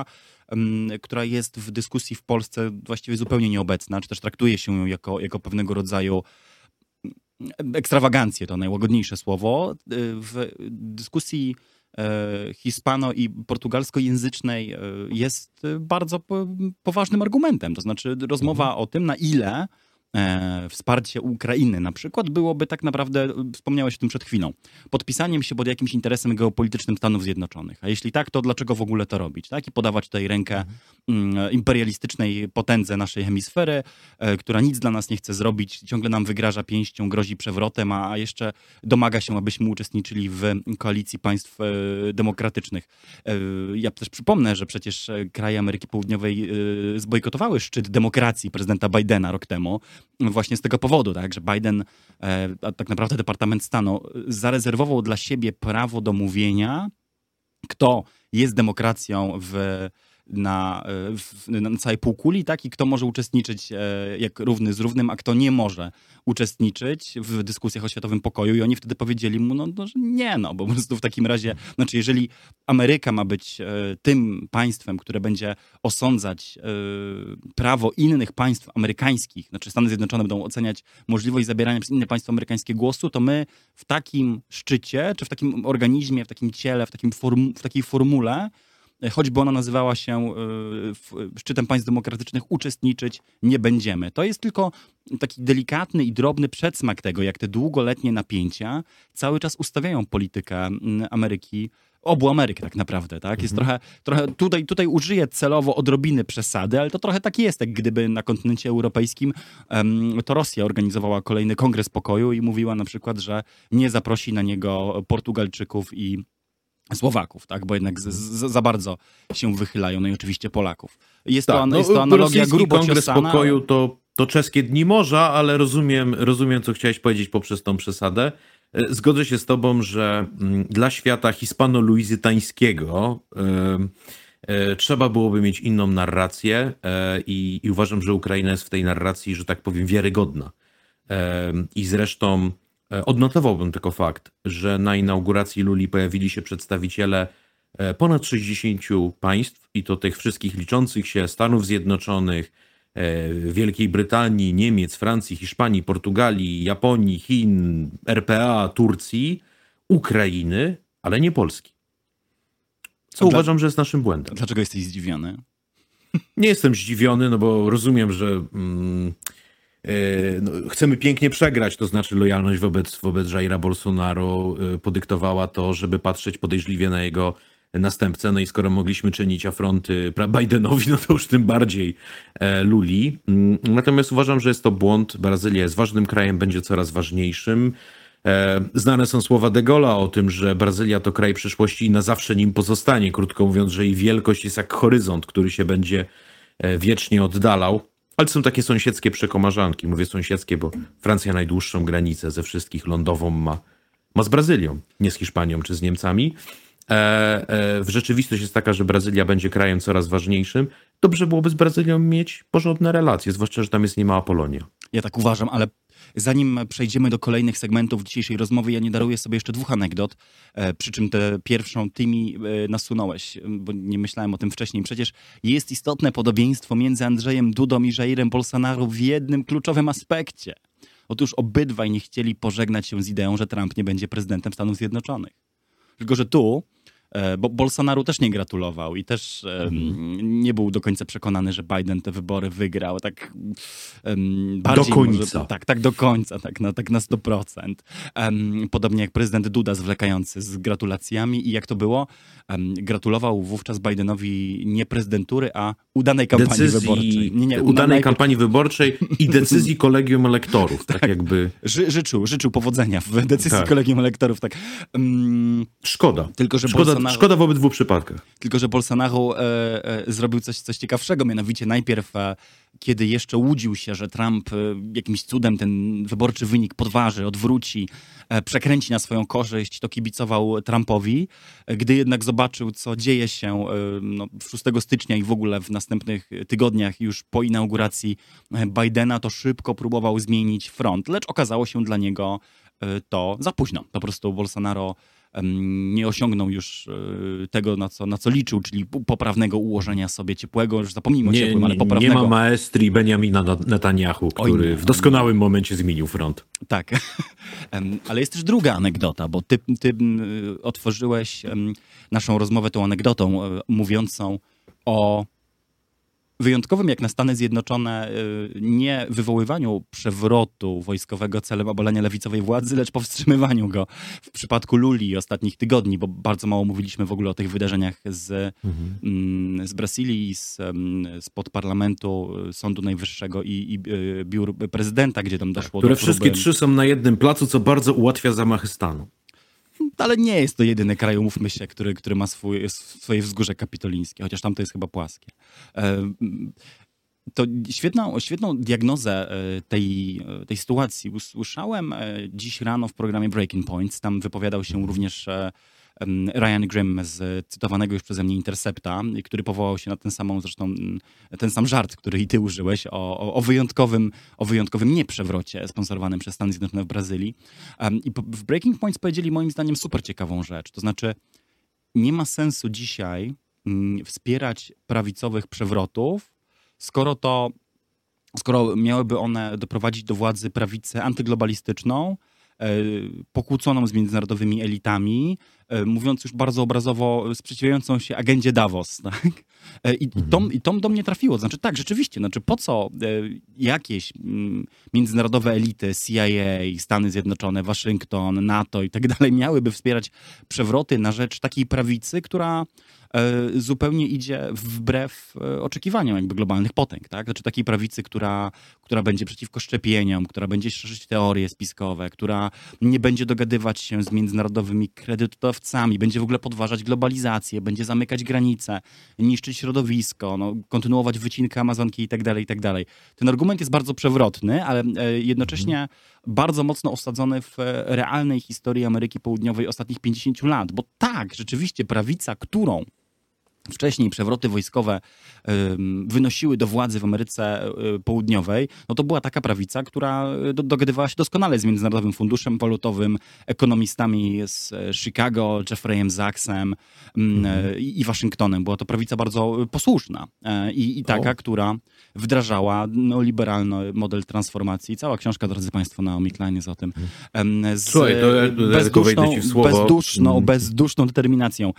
[SPEAKER 2] y, która jest w dyskusji w Polsce właściwie zupełnie nieobecna, czy też traktuje się ją jako, jako pewnego rodzaju ekstrawagancję, to najłagodniejsze słowo. W dyskusji hiszpano- i portugalskojęzycznej jest bardzo poważnym argumentem. To znaczy rozmowa mhm. o tym, na ile E, wsparcie Ukrainy na przykład byłoby tak naprawdę, wspomniałeś o tym przed chwilą, podpisaniem się pod jakimś interesem geopolitycznym Stanów Zjednoczonych. A jeśli tak, to dlaczego w ogóle to robić? Tak? I podawać tutaj rękę mhm. imperialistycznej potędze naszej hemisfery, e, która nic dla nas nie chce zrobić, ciągle nam wygraża pięścią, grozi przewrotem, a, a jeszcze domaga się, abyśmy uczestniczyli w koalicji państw e, demokratycznych. E, ja też przypomnę, że przecież kraje Ameryki Południowej e, zbojkotowały szczyt demokracji prezydenta Bidena rok temu, właśnie z tego powodu, tak, że Biden, e, a tak naprawdę Departament Stanu, zarezerwował dla siebie prawo do mówienia, kto jest demokracją w, na, w, na całej półkuli, tak, i kto może uczestniczyć e, jak równy z równym, a kto nie może uczestniczyć w dyskusjach o światowym pokoju. I oni wtedy powiedzieli mu, no, no że nie, no, bo po prostu w takim razie, znaczy jeżeli Ameryka ma być e, tym państwem, które będzie osądzać e, prawo innych państw amerykańskich, znaczy Stany Zjednoczone będą oceniać możliwość zabierania przez inne państwa amerykańskie głosu, to my w takim szczycie, czy w takim organizmie, w takim ciele, w, takim form, w takiej formule, choćby ona nazywała się y, szczytem państw demokratycznych, uczestniczyć nie będziemy. To jest tylko taki delikatny i drobny przedsmak tego, jak te długoletnie napięcia cały czas ustawiają politykę Ameryki, obu Ameryk tak naprawdę, tak? Jest mhm. trochę, trochę tutaj, tutaj użyję celowo odrobiny przesady, ale to trochę tak jest, jak gdyby na kontynencie europejskim um, to Rosja organizowała kolejny kongres pokoju i mówiła na przykład, że nie zaprosi na niego Portugalczyków i Słowaków, tak, bo jednak z, z, za bardzo się wychylają, no i oczywiście Polaków. Jest, tak, to, no, jest to analogia grubo
[SPEAKER 1] Kongres
[SPEAKER 2] ciosana.
[SPEAKER 1] Pokoju to, to czeskie dni morza, ale rozumiem, rozumiem, co chciałeś powiedzieć poprzez tą przesadę. Zgodzę się z tobą, że m, dla świata hispano-luizytańskiego y, y, trzeba byłoby mieć inną narrację y, i uważam, że Ukraina jest w tej narracji, że tak powiem, wiarygodna. Y, I zresztą odnotowałbym tylko fakt, że na inauguracji Luli pojawili się przedstawiciele ponad sześćdziesięciu państw i to tych wszystkich liczących się Stanów Zjednoczonych, Wielkiej Brytanii, Niemiec, Francji, Hiszpanii, Portugalii, Japonii, Chin, R P A, Turcji, Ukrainy, ale nie Polski. Co
[SPEAKER 2] Dla...
[SPEAKER 1] uważam, że jest naszym błędem.
[SPEAKER 2] Dlaczego jesteś zdziwiony?
[SPEAKER 1] Nie jestem zdziwiony, no bo rozumiem, że... Mm, No, chcemy pięknie przegrać, to znaczy lojalność wobec, wobec Jaira Bolsonaro podyktowała to, żeby patrzeć podejrzliwie na jego następcę. No i skoro mogliśmy czynić afronty Bidenowi, no to już tym bardziej Luli. Natomiast uważam, że jest to błąd. Brazylia jest ważnym krajem, będzie coraz ważniejszym. Znane są słowa de Gaulle'a o tym, że Brazylia to kraj przyszłości i na zawsze nim pozostanie. Krótko mówiąc, że jej wielkość jest jak horyzont, który się będzie wiecznie oddalał. Ale są takie sąsiedzkie przekomarzanki. Mówię sąsiedzkie, bo Francja najdłuższą granicę ze wszystkich lądową ma, ma z Brazylią, nie z Hiszpanią czy z Niemcami. E, e, w rzeczywistość jest taka, że Brazylia będzie krajem coraz ważniejszym. Dobrze byłoby z Brazylią mieć porządne relacje, zwłaszcza, że tam jest niemała Polonia.
[SPEAKER 2] Ja tak uważam, ale zanim przejdziemy do kolejnych segmentów dzisiejszej rozmowy, ja nie daruję sobie jeszcze dwóch anegdot, e, przy czym tę pierwszą ty mi e, nasunąłeś, bo nie myślałem o tym wcześniej. Przecież jest istotne podobieństwo między Andrzejem Dudą i Jairem Bolsonaro w jednym kluczowym aspekcie. Otóż obydwaj nie chcieli pożegnać się z ideą, że Trump nie będzie prezydentem Stanów Zjednoczonych. Tylko że tu bo Bolsonaro też nie gratulował i też um, nie był do końca przekonany, że Biden te wybory wygrał. Tak um, bardziej
[SPEAKER 1] do końca.
[SPEAKER 2] Może, tak, tak do końca, tak na, tak na sto procent. Um, podobnie jak prezydent Duda zwlekający z gratulacjami i jak to było? Um, gratulował wówczas Bidenowi nie prezydentury, a udanej kampanii
[SPEAKER 1] decyzji,
[SPEAKER 2] wyborczej. Nie, nie,
[SPEAKER 1] udanej
[SPEAKER 2] udanej
[SPEAKER 1] kampanii wyborczej i decyzji kolegium elektorów. Tak, tak jakby...
[SPEAKER 2] Ży, życzył, życzył powodzenia w decyzji tak. kolegium elektorów. Tak. Um,
[SPEAKER 1] Szkoda.
[SPEAKER 2] Tylko, że
[SPEAKER 1] Szkoda,
[SPEAKER 2] Bolsonaro,
[SPEAKER 1] szkoda w obydwu przypadkach.
[SPEAKER 2] Tylko, że Bolsonaro e, e, zrobił coś, coś ciekawszego, mianowicie najpierw, e, kiedy jeszcze łudził się, że Trump e, jakimś cudem ten wyborczy wynik podważy, odwróci, e, przekręci na swoją korzyść, to kibicował Trumpowi. E, gdy jednak zobaczył, co dzieje się e, no, szóstego stycznia i w ogóle w następnych tygodniach już po inauguracji Bidena, to szybko próbował zmienić front, lecz okazało się dla niego e, to za późno. Po prostu Bolsonaro nie osiągnął już tego, na co, na co liczył, czyli poprawnego ułożenia sobie ciepłego, już zapomnijmy
[SPEAKER 1] nie,
[SPEAKER 2] o ciepłym, ale
[SPEAKER 1] nie,
[SPEAKER 2] poprawnego.
[SPEAKER 1] nie ma maestrii Benjamina Netanyahu, który
[SPEAKER 2] Oj, nie,
[SPEAKER 1] w doskonałym momencie zmienił front.
[SPEAKER 2] Tak, ale jest też druga anegdota, bo ty, ty otworzyłeś naszą rozmowę tą anegdotą mówiącą o wyjątkowym jak na Stany Zjednoczone nie wywoływaniu przewrotu wojskowego celem obalenia lewicowej władzy, lecz powstrzymywaniu go w przypadku Luli i ostatnich tygodni, bo bardzo mało mówiliśmy w ogóle o tych wydarzeniach z, mhm. z Brazylii, z, spod parlamentu, Sądu Najwyższego i, i biur prezydenta, gdzie tam doszło
[SPEAKER 1] Które
[SPEAKER 2] do próby...
[SPEAKER 1] wszystkie trzy są na jednym placu, co bardzo ułatwia zamachy stanu.
[SPEAKER 2] Ale nie jest to jedyny kraj, umówmy się, który, który ma swój, swoje wzgórze kapitolińskie, chociaż tam to jest chyba płaskie. To świetną, świetną diagnozę tej, tej sytuacji usłyszałem dziś rano w programie Breaking Points. Tam wypowiadał się również Ryan Grim z cytowanego już przeze mnie Intercepta, który powołał się na ten samą, zresztą ten sam żart, który i ty użyłeś, o, o, o wyjątkowym, o wyjątkowym nieprzewrocie sponsorowanym przez Stany Zjednoczone w Brazylii. I w Breaking Points powiedzieli moim zdaniem super ciekawą rzecz. To znaczy nie ma sensu dzisiaj wspierać prawicowych przewrotów, skoro to, skoro miałyby one doprowadzić do władzy prawicę antyglobalistyczną, pokłóconą z międzynarodowymi elitami, mówiąc już bardzo obrazowo, sprzeciwiającą się agendzie Davos. Tak? I, i, to, I to do mnie trafiło. Znaczy tak, rzeczywiście, znaczy po co jakieś międzynarodowe elity, C I A, Stany Zjednoczone, Waszyngton, NATO i tak dalej miałyby wspierać przewroty na rzecz takiej prawicy, która zupełnie idzie wbrew oczekiwaniom jakby globalnych potęg, tak? Znaczy takiej prawicy, która, która będzie przeciwko szczepieniom, która będzie szerzyć teorie spiskowe, która nie będzie dogadywać się z międzynarodowymi kredytodawcami, będzie w ogóle podważać globalizację, będzie zamykać granice, niszczyć środowisko, no, kontynuować wycinkę Amazonki i tak dalej, i tak dalej. Ten argument jest bardzo przewrotny, ale jednocześnie bardzo mocno osadzony w realnej historii Ameryki Południowej ostatnich pięćdziesięciu lat, bo tak, rzeczywiście prawica, którą wcześniej przewroty wojskowe wynosiły do władzy w Ameryce Południowej, no to była taka prawica, która dogadywała się doskonale z Międzynarodowym Funduszem Walutowym, ekonomistami z Chicago, Jeffreyem Sachsem mhm. i Waszyngtonem. Była to prawica bardzo posłuszna i, i taka, o. która wdrażała neoliberalny model transformacji. Cała książka, drodzy państwo, Naomi Klein jest o tym. Z
[SPEAKER 1] Słuchaj, to ja
[SPEAKER 2] bezduszną,
[SPEAKER 1] ci w słowo.
[SPEAKER 2] bezduszną,
[SPEAKER 1] mm.
[SPEAKER 2] bezduszną determinacją.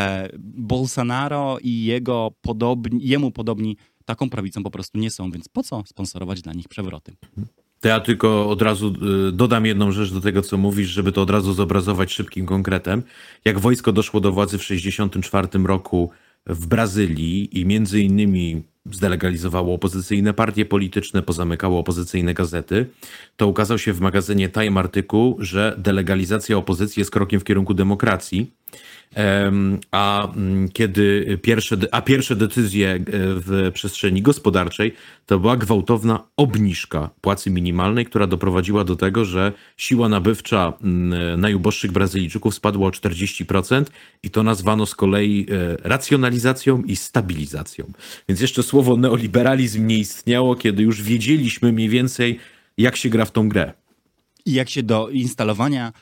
[SPEAKER 2] Bolsonaro i jego podobni, jemu podobni taką prawicą po prostu nie są, więc po co sponsorować dla nich przewroty?
[SPEAKER 1] To ja tylko od razu dodam jedną rzecz do tego, co mówisz, żeby to od razu zobrazować szybkim konkretem. Jak wojsko doszło do władzy w sześćdziesiątym czwartym roku w Brazylii i między innymi zdelegalizowało opozycyjne partie polityczne, pozamykało opozycyjne gazety, to ukazał się w magazynie Time artykuł, że delegalizacja opozycji jest krokiem w kierunku demokracji. A kiedy pierwsze, a pierwsze decyzje w przestrzeni gospodarczej to była gwałtowna obniżka płacy minimalnej, która doprowadziła do tego, że siła nabywcza najuboższych Brazylijczyków spadła o czterdzieści procent i to nazwano z kolei racjonalizacją i stabilizacją. Więc jeszcze słowo neoliberalizm nie istniało, kiedy już wiedzieliśmy mniej więcej, jak się gra w tą grę.
[SPEAKER 2] I jak się do instalowania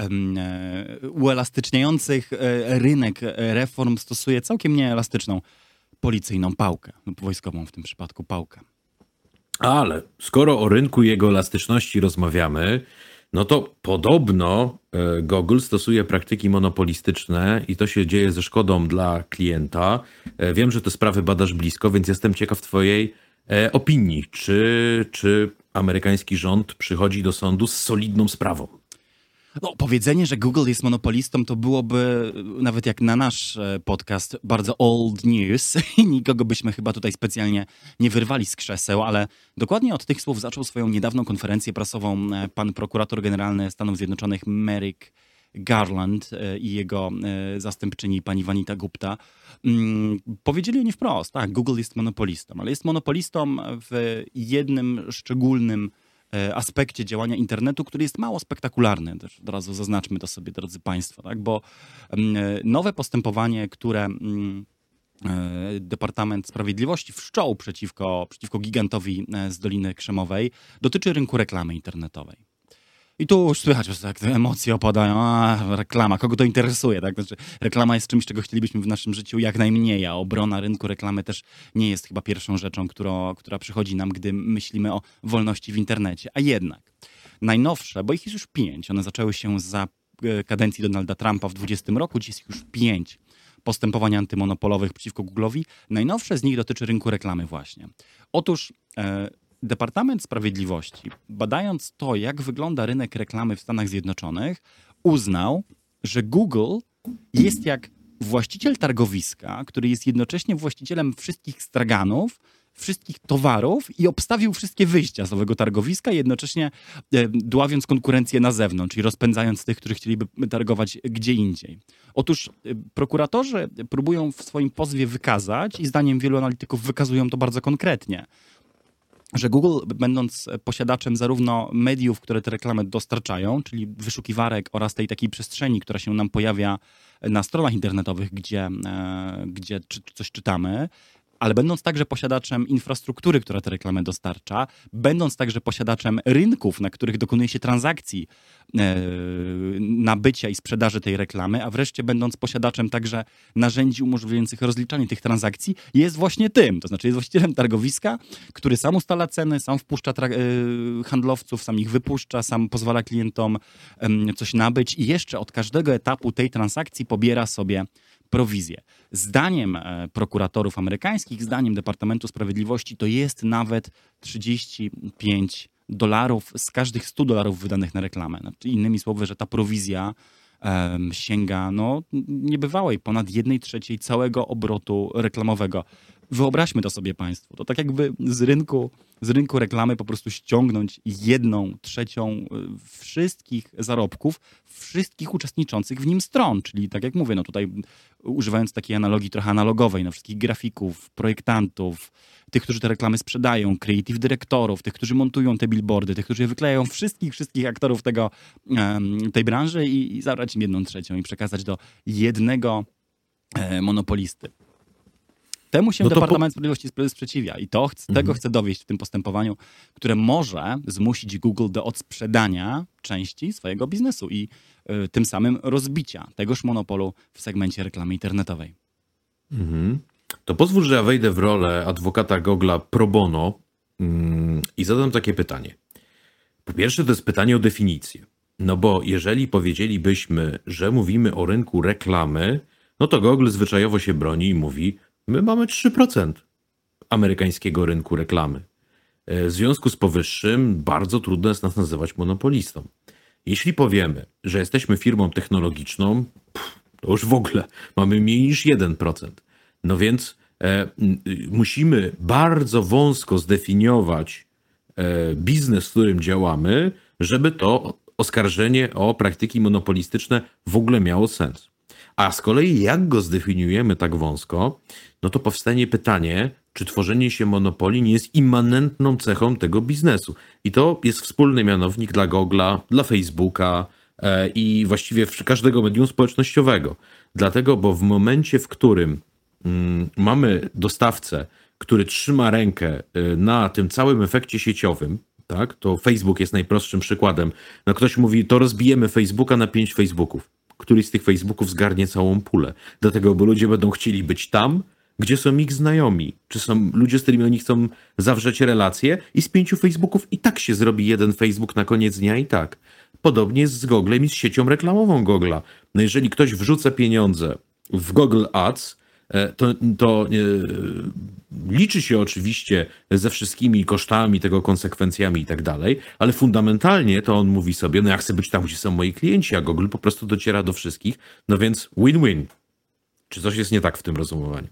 [SPEAKER 2] uelastyczniających rynek reform stosuje całkiem nieelastyczną policyjną pałkę, lub wojskową w tym przypadku pałkę.
[SPEAKER 1] Ale skoro o rynku i jego elastyczności rozmawiamy, no to podobno Google stosuje praktyki monopolistyczne i to się dzieje ze szkodą dla klienta. Wiem, że te sprawy badasz blisko, więc jestem ciekaw twojej opinii. Czy, czy amerykański rząd przychodzi do sądu z solidną sprawą?
[SPEAKER 2] No, powiedzenie, że Google jest monopolistą, to byłoby, nawet jak na nasz podcast, bardzo old news i nikogo byśmy chyba tutaj specjalnie nie wyrwali z krzeseł, ale dokładnie od tych słów zaczął swoją niedawną konferencję prasową pan prokurator generalny Stanów Zjednoczonych Merrick Garland i jego zastępczyni pani Vanita Gupta. Powiedzieli oni wprost, tak, Google jest monopolistą, ale jest monopolistą w jednym szczególnym aspekcie działania internetu, który jest mało spektakularny. Też od razu zaznaczmy to sobie, drodzy państwo, tak? Bo nowe postępowanie, które Departament Sprawiedliwości wszczął przeciwko, przeciwko gigantowi z Doliny Krzemowej, dotyczy rynku reklamy internetowej. I tu już słychać, że tak te emocje opadają, a reklama, kogo to interesuje, tak? Znaczy, reklama jest czymś, czego chcielibyśmy w naszym życiu jak najmniej, a obrona rynku reklamy też nie jest chyba pierwszą rzeczą, którą, która przychodzi nam, gdy myślimy o wolności w internecie. A jednak najnowsze, bo ich jest już pięć, one zaczęły się za kadencji Donalda Trumpa w dwudziestym roku, dziś jest już pięć postępowań antymonopolowych przeciwko Google'owi. Najnowsze z nich dotyczy rynku reklamy właśnie. Otóż e, Departament Sprawiedliwości, badając to, jak wygląda rynek reklamy w Stanach Zjednoczonych, uznał, że Google jest jak właściciel targowiska, który jest jednocześnie właścicielem wszystkich straganów, wszystkich towarów i obstawił wszystkie wyjścia z owego targowiska, jednocześnie e, dławiąc konkurencję na zewnątrz, czyli rozpędzając tych, którzy chcieliby targować gdzie indziej. Otóż e, prokuratorzy próbują w swoim pozwie wykazać, i zdaniem wielu analityków wykazują to bardzo konkretnie, że Google, będąc posiadaczem zarówno mediów, które te reklamy dostarczają, czyli wyszukiwarek oraz tej takiej przestrzeni, która się nam pojawia na stronach internetowych, gdzie, e, gdzie czy, coś czytamy, ale będąc także posiadaczem infrastruktury, która te reklamy dostarcza, będąc także posiadaczem rynków, na których dokonuje się transakcji e, nabycia i sprzedaży tej reklamy, a wreszcie będąc posiadaczem także narzędzi umożliwiających rozliczanie tych transakcji, jest właśnie tym. To znaczy jest właścicielem targowiska, który sam ustala ceny, sam wpuszcza tra- e, handlowców, sam ich wypuszcza, sam pozwala klientom e, coś nabyć i jeszcze od każdego etapu tej transakcji pobiera sobie prowizję. Zdaniem e, prokuratorów amerykańskich, zdaniem Departamentu Sprawiedliwości to jest nawet trzydzieści pięć dolarów z każdych stu dolarów wydanych na reklamę. Znaczy, innymi słowy, że ta prowizja e, sięga no, niebywałej, ponad jednej trzeciej całego obrotu reklamowego. Wyobraźmy to sobie państwo. To tak jakby z rynku, z rynku reklamy po prostu ściągnąć jedną trzecią wszystkich zarobków wszystkich uczestniczących w nim stron. Czyli tak jak mówię, no tutaj używając takiej analogii trochę analogowej, no wszystkich grafików, projektantów, tych, którzy te reklamy sprzedają, creative dyrektorów, tych, którzy montują te billboardy, tych, którzy wyklejają wszystkich, wszystkich aktorów tego, um, tej branży i, i zabrać im jedną trzecią i przekazać do jednego e, monopolisty. Temu się
[SPEAKER 1] no
[SPEAKER 2] Departament
[SPEAKER 1] po...
[SPEAKER 2] Sprawiedliwości sprzeciwia i to, mhm. tego chce dowieść w tym postępowaniu, które może zmusić Google do odsprzedania części swojego biznesu i y, tym samym rozbicia tegoż monopolu w segmencie reklamy internetowej.
[SPEAKER 1] Mhm. To pozwól, że ja wejdę w rolę adwokata Google'a pro bono mm, i zadam takie pytanie. Po pierwsze, to jest pytanie o definicję. No bo jeżeli powiedzielibyśmy, że mówimy o rynku reklamy, no to Google zwyczajowo się broni i mówi: my mamy trzy procent amerykańskiego rynku reklamy. W związku z powyższym bardzo trudno jest nas nazywać monopolistą. Jeśli powiemy, że jesteśmy firmą technologiczną, pff, to już w ogóle mamy mniej niż jeden procent. No więc e, musimy bardzo wąsko zdefiniować e, biznes, w którym działamy, żeby to oskarżenie o praktyki monopolistyczne w ogóle miało sens. A z kolei jak go zdefiniujemy tak wąsko, no to powstanie pytanie, czy tworzenie się monopoli nie jest immanentną cechą tego biznesu. I to jest wspólny mianownik dla Google'a, dla Facebooka e, i właściwie każdego medium społecznościowego. Dlatego, bo w momencie, w którym mm, mamy dostawcę, który trzyma rękę na tym całym efekcie sieciowym, tak, to Facebook jest najprostszym przykładem. No ktoś mówi, to rozbijemy Facebooka na pięć Facebooków. Któryś z tych Facebooków zgarnie całą pulę. Dlatego, bo ludzie będą chcieli być tam, gdzie są ich znajomi, czy są ludzie, z którymi oni chcą zawrzeć relacje i z pięciu Facebooków i tak się zrobi jeden Facebook na koniec dnia i tak. Podobnie jest z Googlem i z siecią reklamową Google'a. No jeżeli ktoś wrzuca pieniądze w Google Ads, to, to e, liczy się oczywiście ze wszystkimi kosztami tego, konsekwencjami i tak dalej, ale fundamentalnie to on mówi sobie, no ja chcę być tam, gdzie są moi klienci, a Google po prostu dociera do wszystkich, no więc win-win. Czy coś jest nie tak w tym rozumowaniu?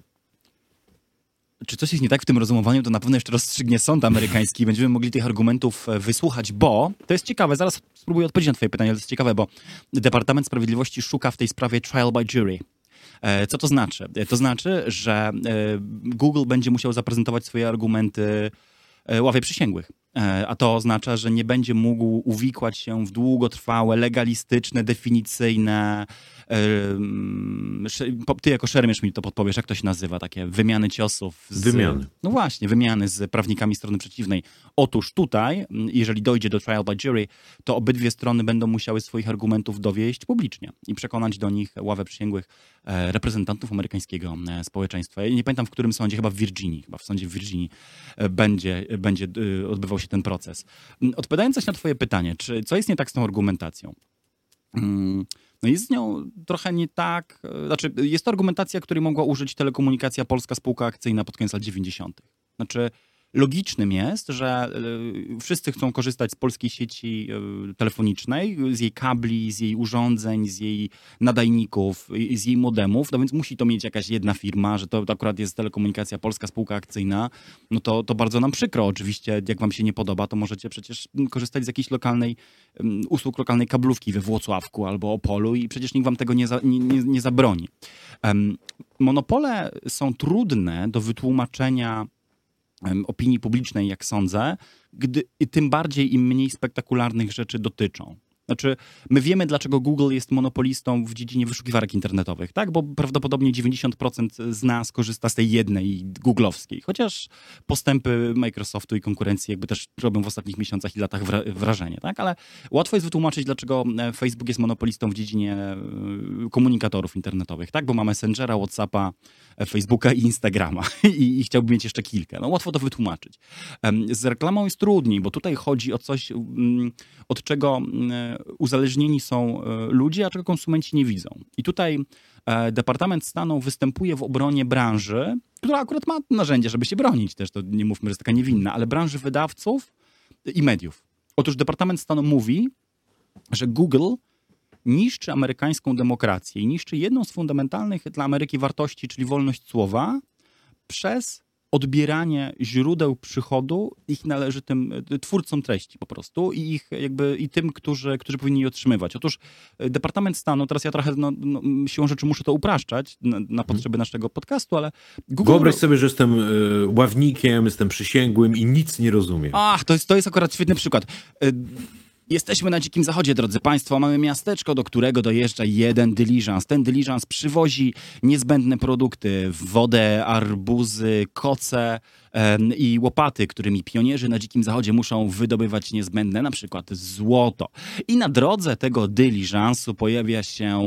[SPEAKER 2] Czy coś jest nie tak w tym rozumowaniu, to na pewno jeszcze rozstrzygnie sąd amerykański i będziemy mogli tych argumentów wysłuchać, bo to jest ciekawe, zaraz spróbuję odpowiedzieć na twoje pytanie, ale to jest ciekawe, bo Departament Sprawiedliwości szuka w tej sprawie trial by jury. Co to znaczy? To znaczy, że Google będzie musiał zaprezentować swoje argumenty ławie przysięgłych. a to oznacza, że nie będzie mógł uwikłać się w długotrwałe, legalistyczne, definicyjne, ty jako szermierz mi to podpowiesz, jak to się nazywa, takie wymiany ciosów. Z,
[SPEAKER 1] wymiany.
[SPEAKER 2] No właśnie, wymiany z prawnikami strony przeciwnej. Otóż tutaj, jeżeli dojdzie do trial by jury, to obydwie strony będą musiały swoich argumentów dowieść publicznie i przekonać do nich ławę przysięgłych reprezentantów amerykańskiego społeczeństwa. Ja nie pamiętam, w którym sądzie, chyba w Virginii, chyba w sądzie w Virginii będzie, będzie odbywał się ten proces. Odpowiadając coś na twoje pytanie, czy co jest nie tak z tą argumentacją? No jest z nią trochę nie tak, znaczy jest to argumentacja, której mogła użyć Telekomunikacja Polska, spółka akcyjna pod koniec lat dziewięćdziesiątych. Znaczy logicznym jest, że wszyscy chcą korzystać z polskiej sieci telefonicznej, z jej kabli, z jej urządzeń, z jej nadajników, z jej modemów, no więc musi to mieć jakaś jedna firma, że to akurat jest Telekomunikacja Polska, spółka akcyjna, no to, to bardzo nam przykro. Oczywiście, jak wam się nie podoba, to możecie przecież korzystać z jakiejś lokalnej, usług lokalnej kablówki we Włocławku albo Opolu i przecież nikt wam tego nie, za, nie, nie, nie zabroni. Monopole są trudne do wytłumaczenia opinii publicznej, jak sądzę, gdy, i tym bardziej im mniej spektakularnych rzeczy dotyczą. Znaczy, my wiemy, dlaczego Google jest monopolistą w dziedzinie wyszukiwarek internetowych, tak? Bo prawdopodobnie dziewięćdziesiąt procent z nas korzysta z tej jednej googlowskiej. Chociaż postępy Microsoftu i konkurencji jakby też robią w ostatnich miesiącach i latach wrażenie, tak? Ale łatwo jest wytłumaczyć, dlaczego Facebook jest monopolistą w dziedzinie komunikatorów internetowych, tak? Bo ma Messengera, WhatsAppa, Facebooka i Instagrama I, i chciałbym mieć jeszcze kilka. No łatwo to wytłumaczyć. Z reklamą jest trudniej, bo tutaj chodzi o coś, od czego uzależnieni są ludzie, a czego konsumenci nie widzą. I tutaj Departament Stanu występuje w obronie branży, która akurat ma narzędzia, żeby się bronić też, to nie mówmy, że jest taka niewinna, ale branży wydawców i mediów. Otóż Departament Stanu mówi, że Google niszczy amerykańską demokrację i niszczy jedną z fundamentalnych dla Ameryki wartości, czyli wolność słowa, przez odbieranie źródeł przychodu ich należytym twórcom treści po prostu i ich jakby i tym, którzy, którzy powinni je otrzymywać. Otóż Departament Stanu, teraz ja trochę no, no, siłą rzeczy muszę to upraszczać na, na potrzeby naszego podcastu, ale Google...
[SPEAKER 1] Wyobraź sobie, że jestem y, ławnikiem, jestem przysięgłym i nic nie rozumiem.
[SPEAKER 2] Ach, to jest, to jest akurat świetny przykład. Y Jesteśmy na Dzikim Zachodzie, drodzy Państwo. Mamy miasteczko, do którego dojeżdża jeden dyliżans. Ten dyliżans przywozi niezbędne produkty, wodę, arbuzy, koce em, i łopaty, którymi pionierzy na Dzikim Zachodzie muszą wydobywać niezbędne, na przykład złoto. I na drodze tego dyliżansu pojawia się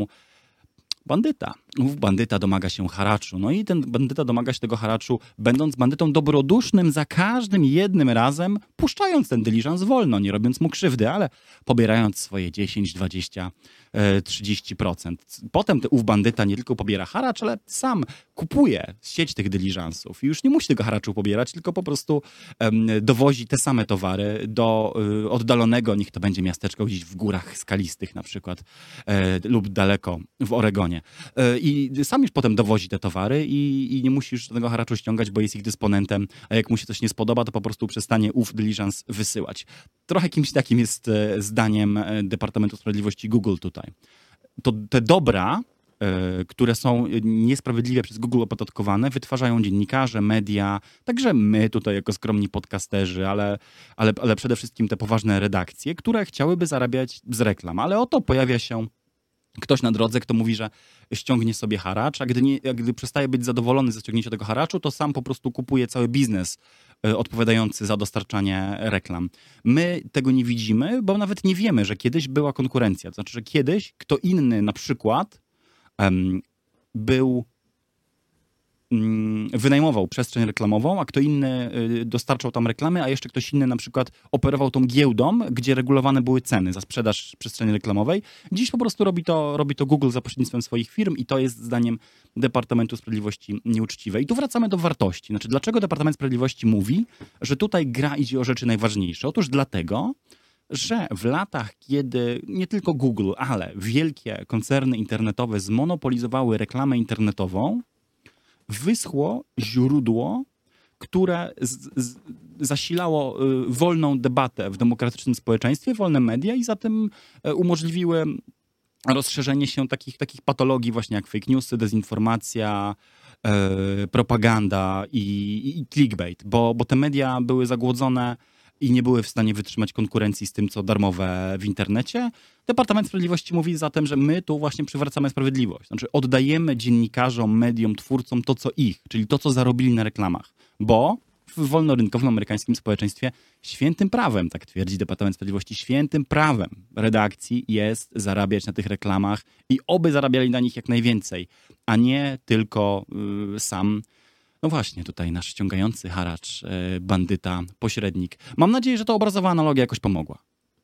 [SPEAKER 2] bandyta. Ów bandyta domaga się haraczu. No i ten bandyta domaga się tego haraczu, będąc bandytą dobrodusznym za każdym jednym razem, puszczając ten dyliżans wolno, nie robiąc mu krzywdy, ale pobierając swoje dziesięć, dwadzieścia, trzydzieści procent. Potem ten ów bandyta nie tylko pobiera haracz, ale sam kupuje sieć tych dyliżansów i już nie musi tego haraczu pobierać, tylko po prostu um, dowozi te same towary do y, oddalonego, niech to będzie miasteczko gdzieś w górach skalistych na przykład y, lub daleko w Oregonie. Y, I sam już potem dowozi te towary i, i nie musi już tego haraczu ściągać, bo jest ich dysponentem, a jak mu się coś nie spodoba, to po prostu przestanie ów dyliżans wysyłać. Trochę kimś takim jest e, zdaniem Departamentu Sprawiedliwości Google tutaj. To te dobra, e, które są niesprawiedliwie przez Google opodatkowane, wytwarzają dziennikarze, media, także my tutaj jako skromni podcasterzy, ale, ale, ale przede wszystkim te poważne redakcje, które chciałyby zarabiać z reklam. Ale oto pojawia się ktoś na drodze, kto mówi, że ściągnie sobie haracz, a gdy, nie, a gdy przestaje być zadowolony ze ściągnięcia tego haraczu, to sam po prostu kupuje cały biznes y, odpowiadający za dostarczanie reklam. My tego nie widzimy, bo nawet nie wiemy, że kiedyś była konkurencja. To znaczy, że kiedyś kto inny na przykład um, był wynajmował przestrzeń reklamową, a kto inny dostarczał tam reklamy, a jeszcze ktoś inny na przykład operował tą giełdą, gdzie regulowane były ceny za sprzedaż przestrzeni reklamowej. Dziś po prostu robi to, robi to Google za pośrednictwem swoich firm i to jest zdaniem Departamentu Sprawiedliwości nieuczciwe. I tu wracamy do wartości. Znaczy, dlaczego Departament Sprawiedliwości mówi, że tutaj gra idzie o rzeczy najważniejsze? Otóż dlatego, że w latach, kiedy nie tylko Google, ale wielkie koncerny internetowe zmonopolizowały reklamę internetową, wyschło źródło, które z, z, zasilało y, wolną debatę w demokratycznym społeczeństwie, wolne media i zatem y, umożliwiły rozszerzenie się takich, takich patologii właśnie jak fake newsy, dezinformacja, y, propaganda i, i clickbait, bo, bo te media były zagłodzone i nie były w stanie wytrzymać konkurencji z tym, co darmowe w internecie. Departament Sprawiedliwości mówi zatem, że my tu właśnie przywracamy sprawiedliwość. Znaczy oddajemy dziennikarzom, mediom, twórcom to, co ich, czyli to, co zarobili na reklamach. Bo w wolnorynkowym amerykańskim społeczeństwie świętym prawem, tak twierdzi Departament Sprawiedliwości, świętym prawem redakcji jest zarabiać na tych reklamach i oby zarabiali na nich jak najwięcej, a nie tylko yy, sam, no właśnie tutaj nasz ściągający haracz, yy, bandyta, pośrednik. Mam nadzieję, że ta obrazowa analogia jakoś pomogła.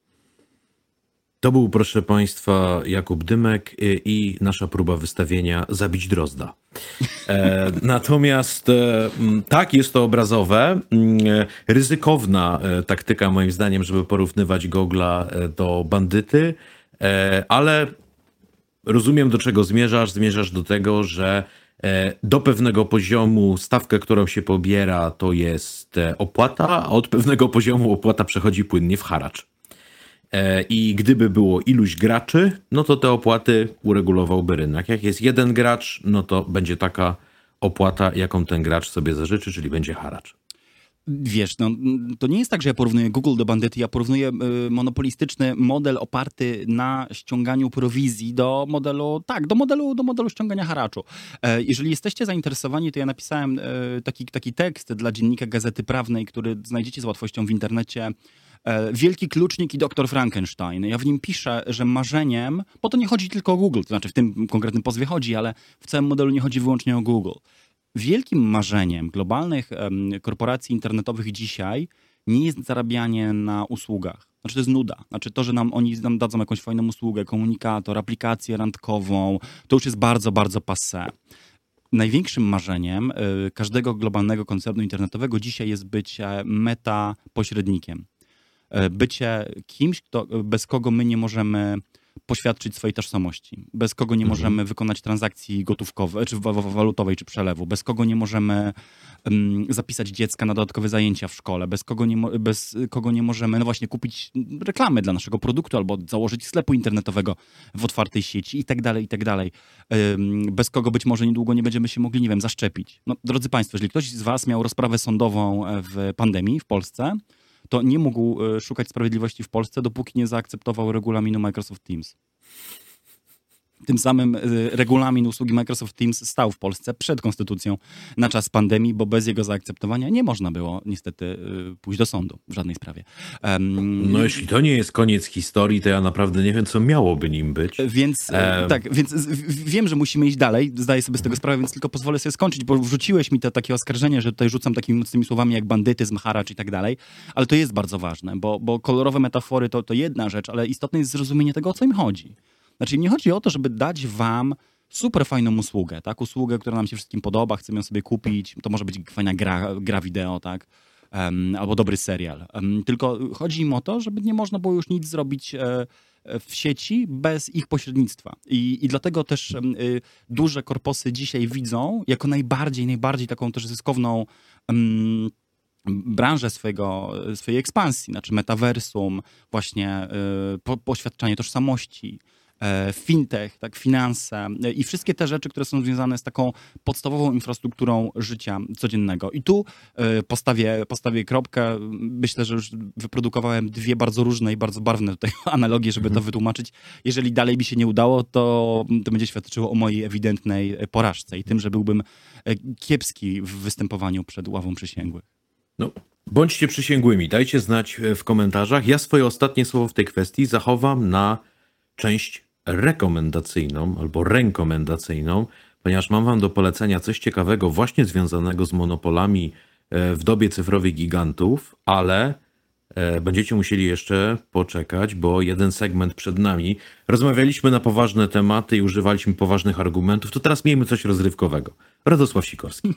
[SPEAKER 1] To był, proszę Państwa, Jakub Dymek i, i nasza próba wystawienia Zabić Drozda. E, natomiast e, tak, jest to obrazowe. E, ryzykowna e, taktyka moim zdaniem, żeby porównywać Gogla e, do bandyty, e, ale rozumiem, do czego zmierzasz. Zmierzasz do tego, że e, do pewnego poziomu stawkę, którą się pobiera, to jest e, opłata, a od pewnego poziomu opłata przechodzi płynnie w haracz. I gdyby było iluś graczy, no to te opłaty uregulowałby rynek. Jak jest jeden gracz, no to będzie taka opłata, jaką ten gracz sobie zażyczy, czyli będzie haracz.
[SPEAKER 2] Wiesz, no, to nie jest tak, że ja porównuję Google do bandyty, ja porównuję y, monopolistyczny model oparty na ściąganiu prowizji do modelu, tak, do modelu, do modelu ściągania haraczu. E, jeżeli jesteście zainteresowani, to ja napisałem e, taki, taki tekst dla dziennika Gazety Prawnej, który znajdziecie z łatwością w internecie. Wielki Klucznik i doktor Frankenstein. Ja w nim piszę, że marzeniem, bo to nie chodzi tylko o Google, to znaczy w tym konkretnym pozwie chodzi, ale w całym modelu nie chodzi wyłącznie o Google. Wielkim marzeniem globalnych um, korporacji internetowych dzisiaj nie jest zarabianie na usługach. Znaczy to jest nuda. Znaczy to, że nam oni nam dadzą jakąś fajną usługę, komunikator, aplikację randkową, to już jest bardzo, bardzo passé. Największym marzeniem y, każdego globalnego koncernu internetowego dzisiaj jest bycie meta pośrednikiem. Bycie kimś, kto, bez kogo my nie możemy poświadczyć swojej tożsamości, bez kogo nie mhm. możemy wykonać transakcji gotówkowej, czy walutowej, czy przelewu, bez kogo nie możemy um, zapisać dziecka na dodatkowe zajęcia w szkole, bez kogo, nie, bez kogo nie możemy, no właśnie, kupić reklamy dla naszego produktu albo założyć sklepu internetowego w otwartej sieci i tak dalej, i tak dalej. Um, bez kogo być może niedługo nie będziemy się mogli, nie wiem, zaszczepić. No, drodzy Państwo, jeżeli ktoś z Was miał rozprawę sądową w pandemii w Polsce, to nie mógł szukać sprawiedliwości w Polsce, dopóki nie zaakceptował regulaminu Microsoft Teams. Tym samym regulamin usługi Microsoft Teams stał w Polsce przed konstytucją na czas pandemii, bo bez jego zaakceptowania nie można było niestety pójść do sądu w żadnej sprawie. Um,
[SPEAKER 1] no jeśli to nie jest koniec historii, to ja naprawdę nie wiem, co miałoby nim być.
[SPEAKER 2] Więc um. tak, więc wiem, że musimy iść dalej, zdaję sobie z tego sprawę, więc tylko pozwolę sobie skończyć, bo wrzuciłeś mi to takie oskarżenie, że tutaj rzucam takimi mocnymi słowami jak bandytyzm, haracz i tak dalej, ale to jest bardzo ważne, bo, bo kolorowe metafory to, to jedna rzecz, ale istotne jest zrozumienie tego, o co im chodzi. Znaczy nie chodzi o to, żeby dać wam super fajną usługę, tak? Usługę, która nam się wszystkim podoba, chcemy ją sobie kupić, to może być fajna gra, gra wideo, tak? Um, albo dobry serial. Um, tylko chodzi im o to, żeby nie można było już nic zrobić e, w sieci bez ich pośrednictwa. I, i dlatego też e, duże korposy dzisiaj widzą jako najbardziej, najbardziej taką też zyskowną um, branżę swojego, swojej ekspansji, znaczy metaversum, właśnie y, po, poświadczanie tożsamości, y, fintech, tak, finanse y, i wszystkie te rzeczy, które są związane z taką podstawową infrastrukturą życia codziennego. I tu y, postawię, postawię kropkę. Myślę, że już wyprodukowałem dwie bardzo różne i bardzo barwne tutaj analogie, żeby to wytłumaczyć. Jeżeli dalej mi się nie udało, to, to będzie świadczyło o mojej ewidentnej porażce i tym, że byłbym kiepski w występowaniu przed ławą przysięgłych.
[SPEAKER 1] No, bądźcie przysięgłymi, dajcie znać w komentarzach. Ja swoje ostatnie słowo w tej kwestii zachowam na część rekomendacyjną albo rekomendacyjną, ponieważ mam wam do polecenia coś ciekawego właśnie związanego z monopolami w dobie cyfrowych gigantów, ale będziecie musieli jeszcze poczekać, bo jeden segment przed nami. Rozmawialiśmy na poważne tematy i używaliśmy poważnych argumentów, to teraz miejmy coś rozrywkowego. Radosław Sikorski.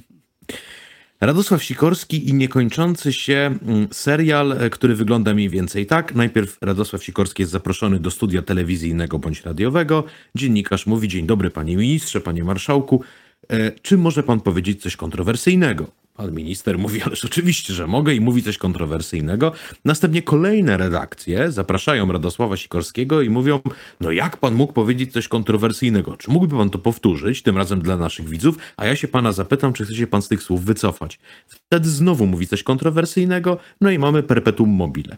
[SPEAKER 1] Radosław Sikorski i niekończący się serial, który wygląda mniej więcej tak. Najpierw Radosław Sikorski jest zaproszony do studia telewizyjnego bądź radiowego. Dziennikarz mówi: dzień dobry panie ministrze, panie marszałku. Czy może pan powiedzieć coś kontrowersyjnego? Pan minister mówi, ależ oczywiście, że mogę i mówi coś kontrowersyjnego. Następnie kolejne redakcje zapraszają Radosława Sikorskiego i mówią, no jak pan mógł powiedzieć coś kontrowersyjnego? Czy mógłby pan to powtórzyć, tym razem dla naszych widzów? A ja się pana zapytam, czy chce się pan z tych słów wycofać. Wtedy znowu mówi coś kontrowersyjnego, no i mamy perpetuum mobile.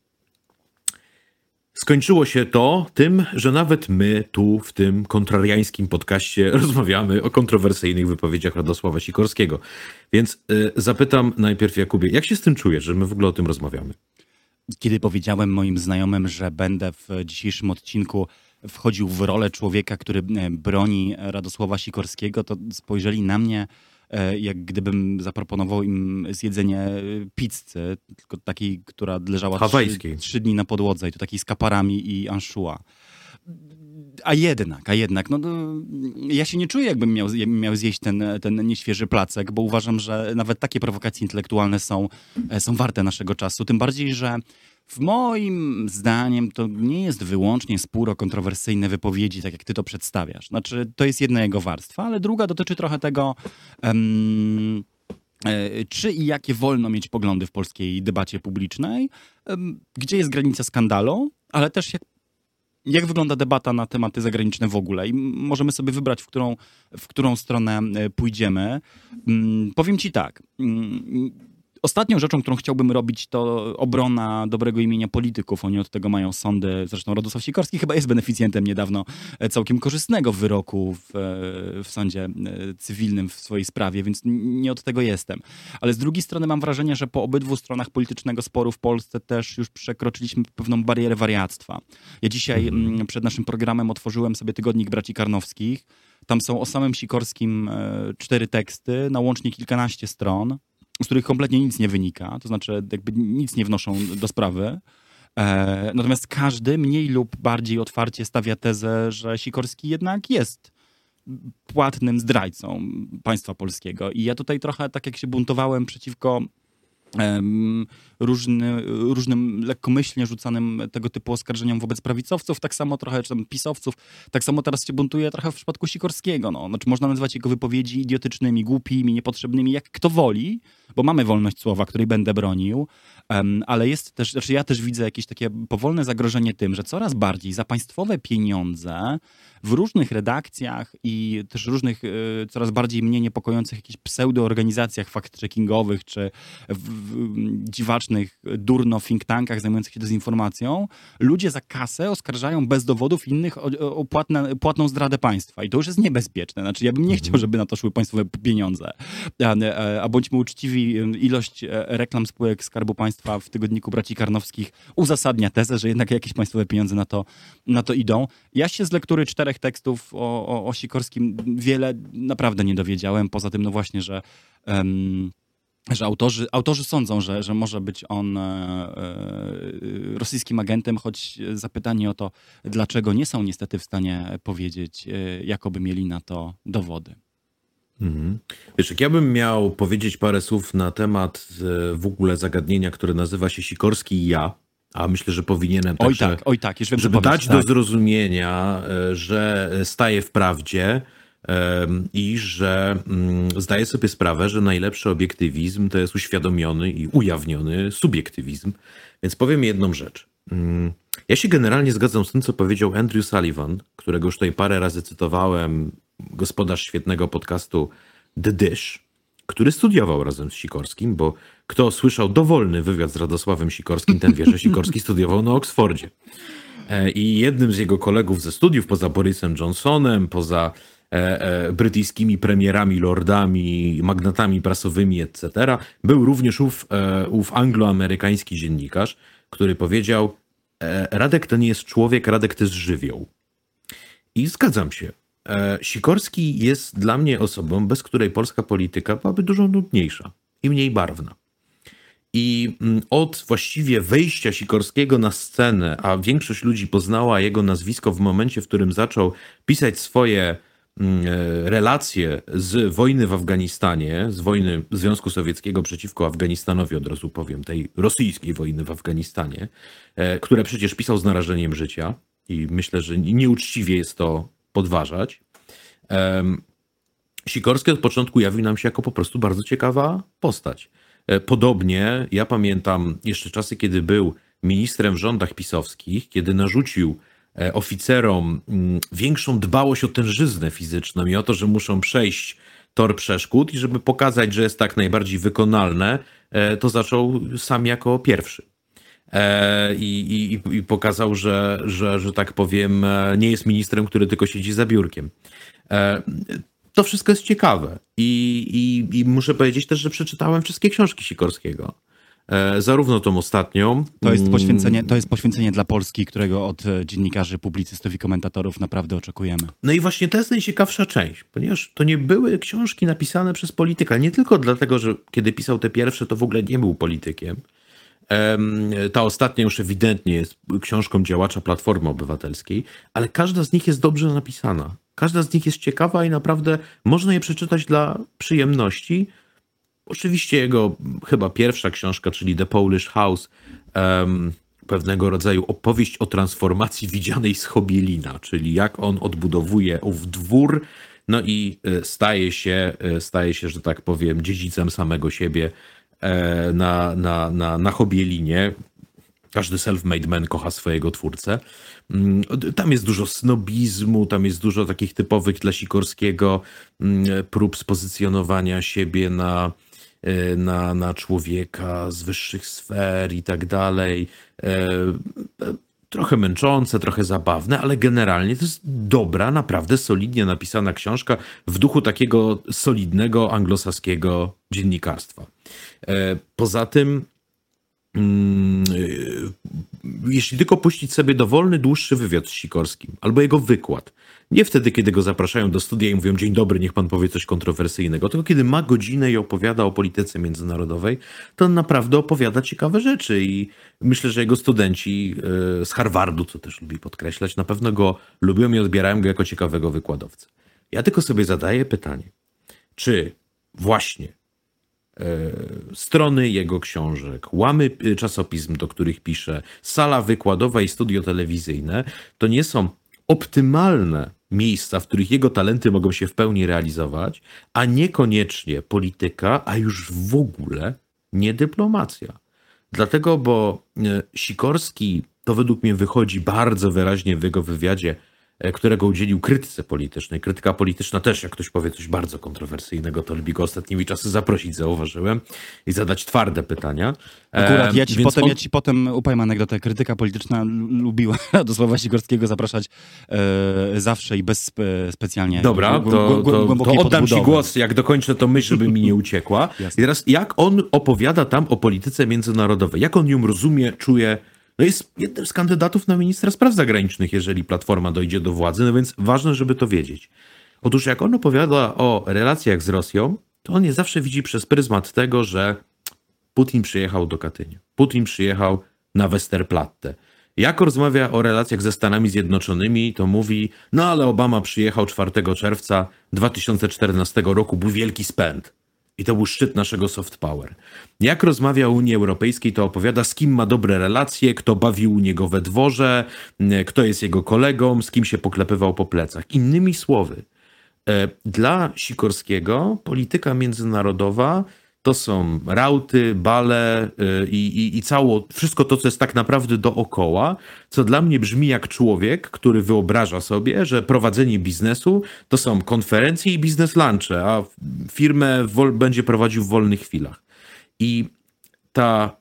[SPEAKER 1] Skończyło się to tym, że nawet my tu w tym kontrariańskim podcaście rozmawiamy o kontrowersyjnych wypowiedziach Radosława Sikorskiego. Więc y, zapytam najpierw Jakubie, jak się z tym czujesz, że my w ogóle o tym rozmawiamy?
[SPEAKER 2] Kiedy powiedziałem moim znajomym, że będę w dzisiejszym odcinku wchodził w rolę człowieka, który broni Radosława Sikorskiego, to spojrzeli na mnie, jak gdybym zaproponował im zjedzenie pizzy, tylko takiej, która leżała trzy, trzy dni na podłodze i to takiej z kaparami i anchois. A jednak, a jednak, no, no ja się nie czuję, jakbym miał, miał zjeść ten, ten nieświeży placek, bo uważam, że nawet takie prowokacje intelektualne są, są warte naszego czasu. Tym bardziej, że w moim zdaniem to nie jest wyłącznie spór o kontrowersyjne wypowiedzi, tak jak ty to przedstawiasz. Znaczy, to jest jedna jego warstwa, ale druga dotyczy trochę tego, um, czy i jakie wolno mieć poglądy w polskiej debacie publicznej, um, gdzie jest granica skandalu, ale też jak Jak wygląda debata na tematy zagraniczne w ogóle? I możemy sobie wybrać, w którą, w którą stronę pójdziemy. Powiem ci tak. Ostatnią rzeczą, którą chciałbym robić, to obrona dobrego imienia polityków. Oni od tego mają sądy. Zresztą Radosław Sikorski chyba jest beneficjentem niedawno całkiem korzystnego wyroku w, w sądzie cywilnym w swojej sprawie, więc nie od tego jestem. Ale z drugiej strony mam wrażenie, że po obydwu stronach politycznego sporu w Polsce też już przekroczyliśmy pewną barierę wariactwa. Ja dzisiaj mm. przed naszym programem otworzyłem sobie tygodnik Braci Karnowskich. Tam są o samym Sikorskim cztery teksty, na łącznie kilkanaście stron, z których kompletnie nic nie wynika, to znaczy jakby nic nie wnoszą do sprawy. E, natomiast każdy mniej lub bardziej otwarcie stawia tezę, że Sikorski jednak jest płatnym zdrajcą państwa polskiego. I ja tutaj trochę tak jak się buntowałem przeciwko um, różny, różnym lekkomyślnie rzucanym tego typu oskarżeniom wobec prawicowców, tak samo trochę, czy tam pisowców, tak samo teraz się buntuję trochę w przypadku Sikorskiego. No. Znaczy można nazywać jego wypowiedzi idiotycznymi, głupimi, niepotrzebnymi, jak kto woli, bo mamy wolność słowa, której będę bronił, um, ale jest też, znaczy ja też widzę jakieś takie powolne zagrożenie tym, że coraz bardziej za państwowe pieniądze w różnych redakcjach i też różnych y, coraz bardziej mnie niepokojących jakichś pseudoorganizacjach fact-checkingowych czy w, w, dziwacznych durno think tankach zajmujących się dezinformacją, ludzie za kasę oskarżają bez dowodów innych o, o płatne, płatną zdradę państwa. I to już jest niebezpieczne. Znaczy ja bym nie chciał, żeby na to szły państwowe pieniądze. A, a, a bądźmy uczciwi, ilość reklam spółek Skarbu Państwa w tygodniku Braci Karnowskich uzasadnia tezę, że jednak jakieś państwowe pieniądze na to, na to idą. Ja się z lektury czterech tekstów o, o, o Sikorskim wiele naprawdę nie dowiedziałem. Poza tym, no właśnie, że, um, że autorzy, autorzy sądzą, że, że może być on e, e, rosyjskim agentem, choć zapytanie o to, dlaczego nie są niestety w stanie powiedzieć, e, jakoby mieli na to dowody.
[SPEAKER 1] Mhm. Wiesz, jak ja bym miał powiedzieć parę słów na temat e, w ogóle zagadnienia, które nazywa się Sikorski i ja, a myślę, że powinienem
[SPEAKER 2] oj
[SPEAKER 1] także,
[SPEAKER 2] tak, oj tak, już wiem,
[SPEAKER 1] żeby
[SPEAKER 2] co
[SPEAKER 1] dać
[SPEAKER 2] powiesz,
[SPEAKER 1] do
[SPEAKER 2] tak.
[SPEAKER 1] zrozumienia, e, że staję w prawdzie e, i że mm, zdaję sobie sprawę, że najlepszy obiektywizm to jest uświadomiony i ujawniony subiektywizm. Więc powiem jedną rzecz. Mm, ja się generalnie zgadzam z tym, co powiedział Andrew Sullivan, którego już tutaj parę razy cytowałem, gospodarz świetnego podcastu The Dish, który studiował razem z Sikorskim, bo kto słyszał dowolny wywiad z Radosławem Sikorskim, ten wie, że Sikorski studiował na Oksfordzie. I jednym z jego kolegów ze studiów, poza Borysem Johnsonem, poza e, e, brytyjskimi premierami, lordami, magnatami prasowymi, et cetera, był również ów, e, ów angloamerykański dziennikarz, który powiedział, e, Radek to nie jest człowiek, Radek to jest żywioł. I zgadzam się. Sikorski jest dla mnie osobą, bez której polska polityka byłaby dużo nudniejsza i mniej barwna. I od właściwie wejścia Sikorskiego na scenę, a większość ludzi poznała jego nazwisko w momencie, w którym zaczął pisać swoje relacje z wojny w Afganistanie, z wojny Związku Sowieckiego przeciwko Afganistanowi, od razu powiem, tej rosyjskiej wojny w Afganistanie, które przecież pisał z narażeniem życia i myślę, że nieuczciwie jest to podważać. Sikorski od początku jawił nam się jako po prostu bardzo ciekawa postać. Podobnie ja pamiętam jeszcze czasy, kiedy był ministrem w rządach pisowskich, kiedy narzucił oficerom większą dbałość o tężyznę fizyczną i o to, że muszą przejść tor przeszkód i żeby pokazać, że jest tak najbardziej wykonalne, to zaczął sam jako pierwszy. I, i, i pokazał, że, że, że tak powiem, nie jest ministrem, który tylko siedzi za biurkiem. To wszystko jest ciekawe i, i, i muszę powiedzieć też, że przeczytałem wszystkie książki Sikorskiego. E, zarówno tą ostatnią.
[SPEAKER 2] To jest poświęcenie, to jest poświęcenie dla Polski, którego od dziennikarzy, publicystów i komentatorów naprawdę oczekujemy.
[SPEAKER 1] No i właśnie to jest najciekawsza część, ponieważ to nie były książki napisane przez polityka. Nie tylko dlatego, że kiedy pisał te pierwsze, to w ogóle nie był politykiem. E, ta ostatnia już ewidentnie jest książką działacza Platformy Obywatelskiej, ale każda z nich jest dobrze napisana. Każda z nich jest ciekawa i naprawdę można je przeczytać dla przyjemności. Oczywiście jego chyba pierwsza książka, czyli The Polish House, um, pewnego rodzaju opowieść o transformacji widzianej z Chobielina, czyli jak on odbudowuje ów dwór, no i staje się, staje się, że tak powiem, dziedzicem samego siebie na, na, na, na Chobielinie. Każdy self-made man kocha swojego twórcę. Tam jest dużo snobizmu, tam jest dużo takich typowych dla Sikorskiego prób spozycjonowania siebie na, na, na człowieka z wyższych sfer i tak dalej. Trochę męczące, trochę zabawne, ale generalnie to jest dobra, naprawdę solidnie napisana książka w duchu takiego solidnego anglosaskiego dziennikarstwa. Poza tym jeśli tylko puścić sobie dowolny, dłuższy wywiad z Sikorskim, albo jego wykład, nie wtedy, kiedy go zapraszają do studia i mówią: dzień dobry, niech pan powie coś kontrowersyjnego, tylko kiedy ma godzinę i opowiada o polityce międzynarodowej, to on naprawdę opowiada ciekawe rzeczy i myślę, że jego studenci z Harvardu, co też lubi podkreślać, na pewno go lubią i odbierają go jako ciekawego wykładowcę. Ja tylko sobie zadaję pytanie, czy właśnie strony jego książek, łamy czasopism, do których pisze, sala wykładowa i studio telewizyjne, to nie są optymalne miejsca, w których jego talenty mogą się w pełni realizować, a niekoniecznie polityka, a już w ogóle nie dyplomacja. Dlatego, bo Sikorski, to według mnie wychodzi bardzo wyraźnie w jego wywiadzie, którego udzielił krytyce politycznej. Krytyka polityczna też, jak ktoś powie coś bardzo kontrowersyjnego, to lubi go ostatnimi czasy zaprosić, zauważyłem, i zadać twarde pytania.
[SPEAKER 2] Akurat ja ci,
[SPEAKER 1] Więc
[SPEAKER 2] potem,
[SPEAKER 1] on...
[SPEAKER 2] ja ci potem upowiem anegdotę. Krytyka polityczna lubiła do Sława Sikorskiego zapraszać e, zawsze i bez spe, specjalnie.
[SPEAKER 1] Dobra,
[SPEAKER 2] gł-
[SPEAKER 1] to,
[SPEAKER 2] gł- gł-
[SPEAKER 1] to, to oddam ci
[SPEAKER 2] podbudowy.
[SPEAKER 1] głos, jak dokończę to myśl, żeby mi nie uciekła. I teraz, jak on opowiada tam o polityce międzynarodowej, jak on ją rozumie, czuje. No jest jednym z kandydatów na ministra spraw zagranicznych, jeżeli Platforma dojdzie do władzy, no więc ważne, żeby to wiedzieć. Otóż jak on opowiada o relacjach z Rosją, to on je zawsze widzi przez pryzmat tego, że Putin przyjechał do Katynia. Putin przyjechał na Westerplatte. Jak rozmawia o relacjach ze Stanami Zjednoczonymi, to mówi: no ale Obama przyjechał czwartego czerwca dwa tysiące czternastego roku, był wielki spęd. I to był szczyt naszego soft power. Jak rozmawia o Unii Europejskiej, to opowiada, z kim ma dobre relacje, kto bawił u niego we dworze, kto jest jego kolegą, z kim się poklepywał po plecach. Innymi słowy, dla Sikorskiego polityka międzynarodowa to są rauty, bale i, i, i cało, wszystko to, co jest tak naprawdę dookoła, co dla mnie brzmi jak człowiek, który wyobraża sobie, że prowadzenie biznesu to są konferencje i biznes lunche, a firmę wol, będzie prowadził w wolnych chwilach. I ta,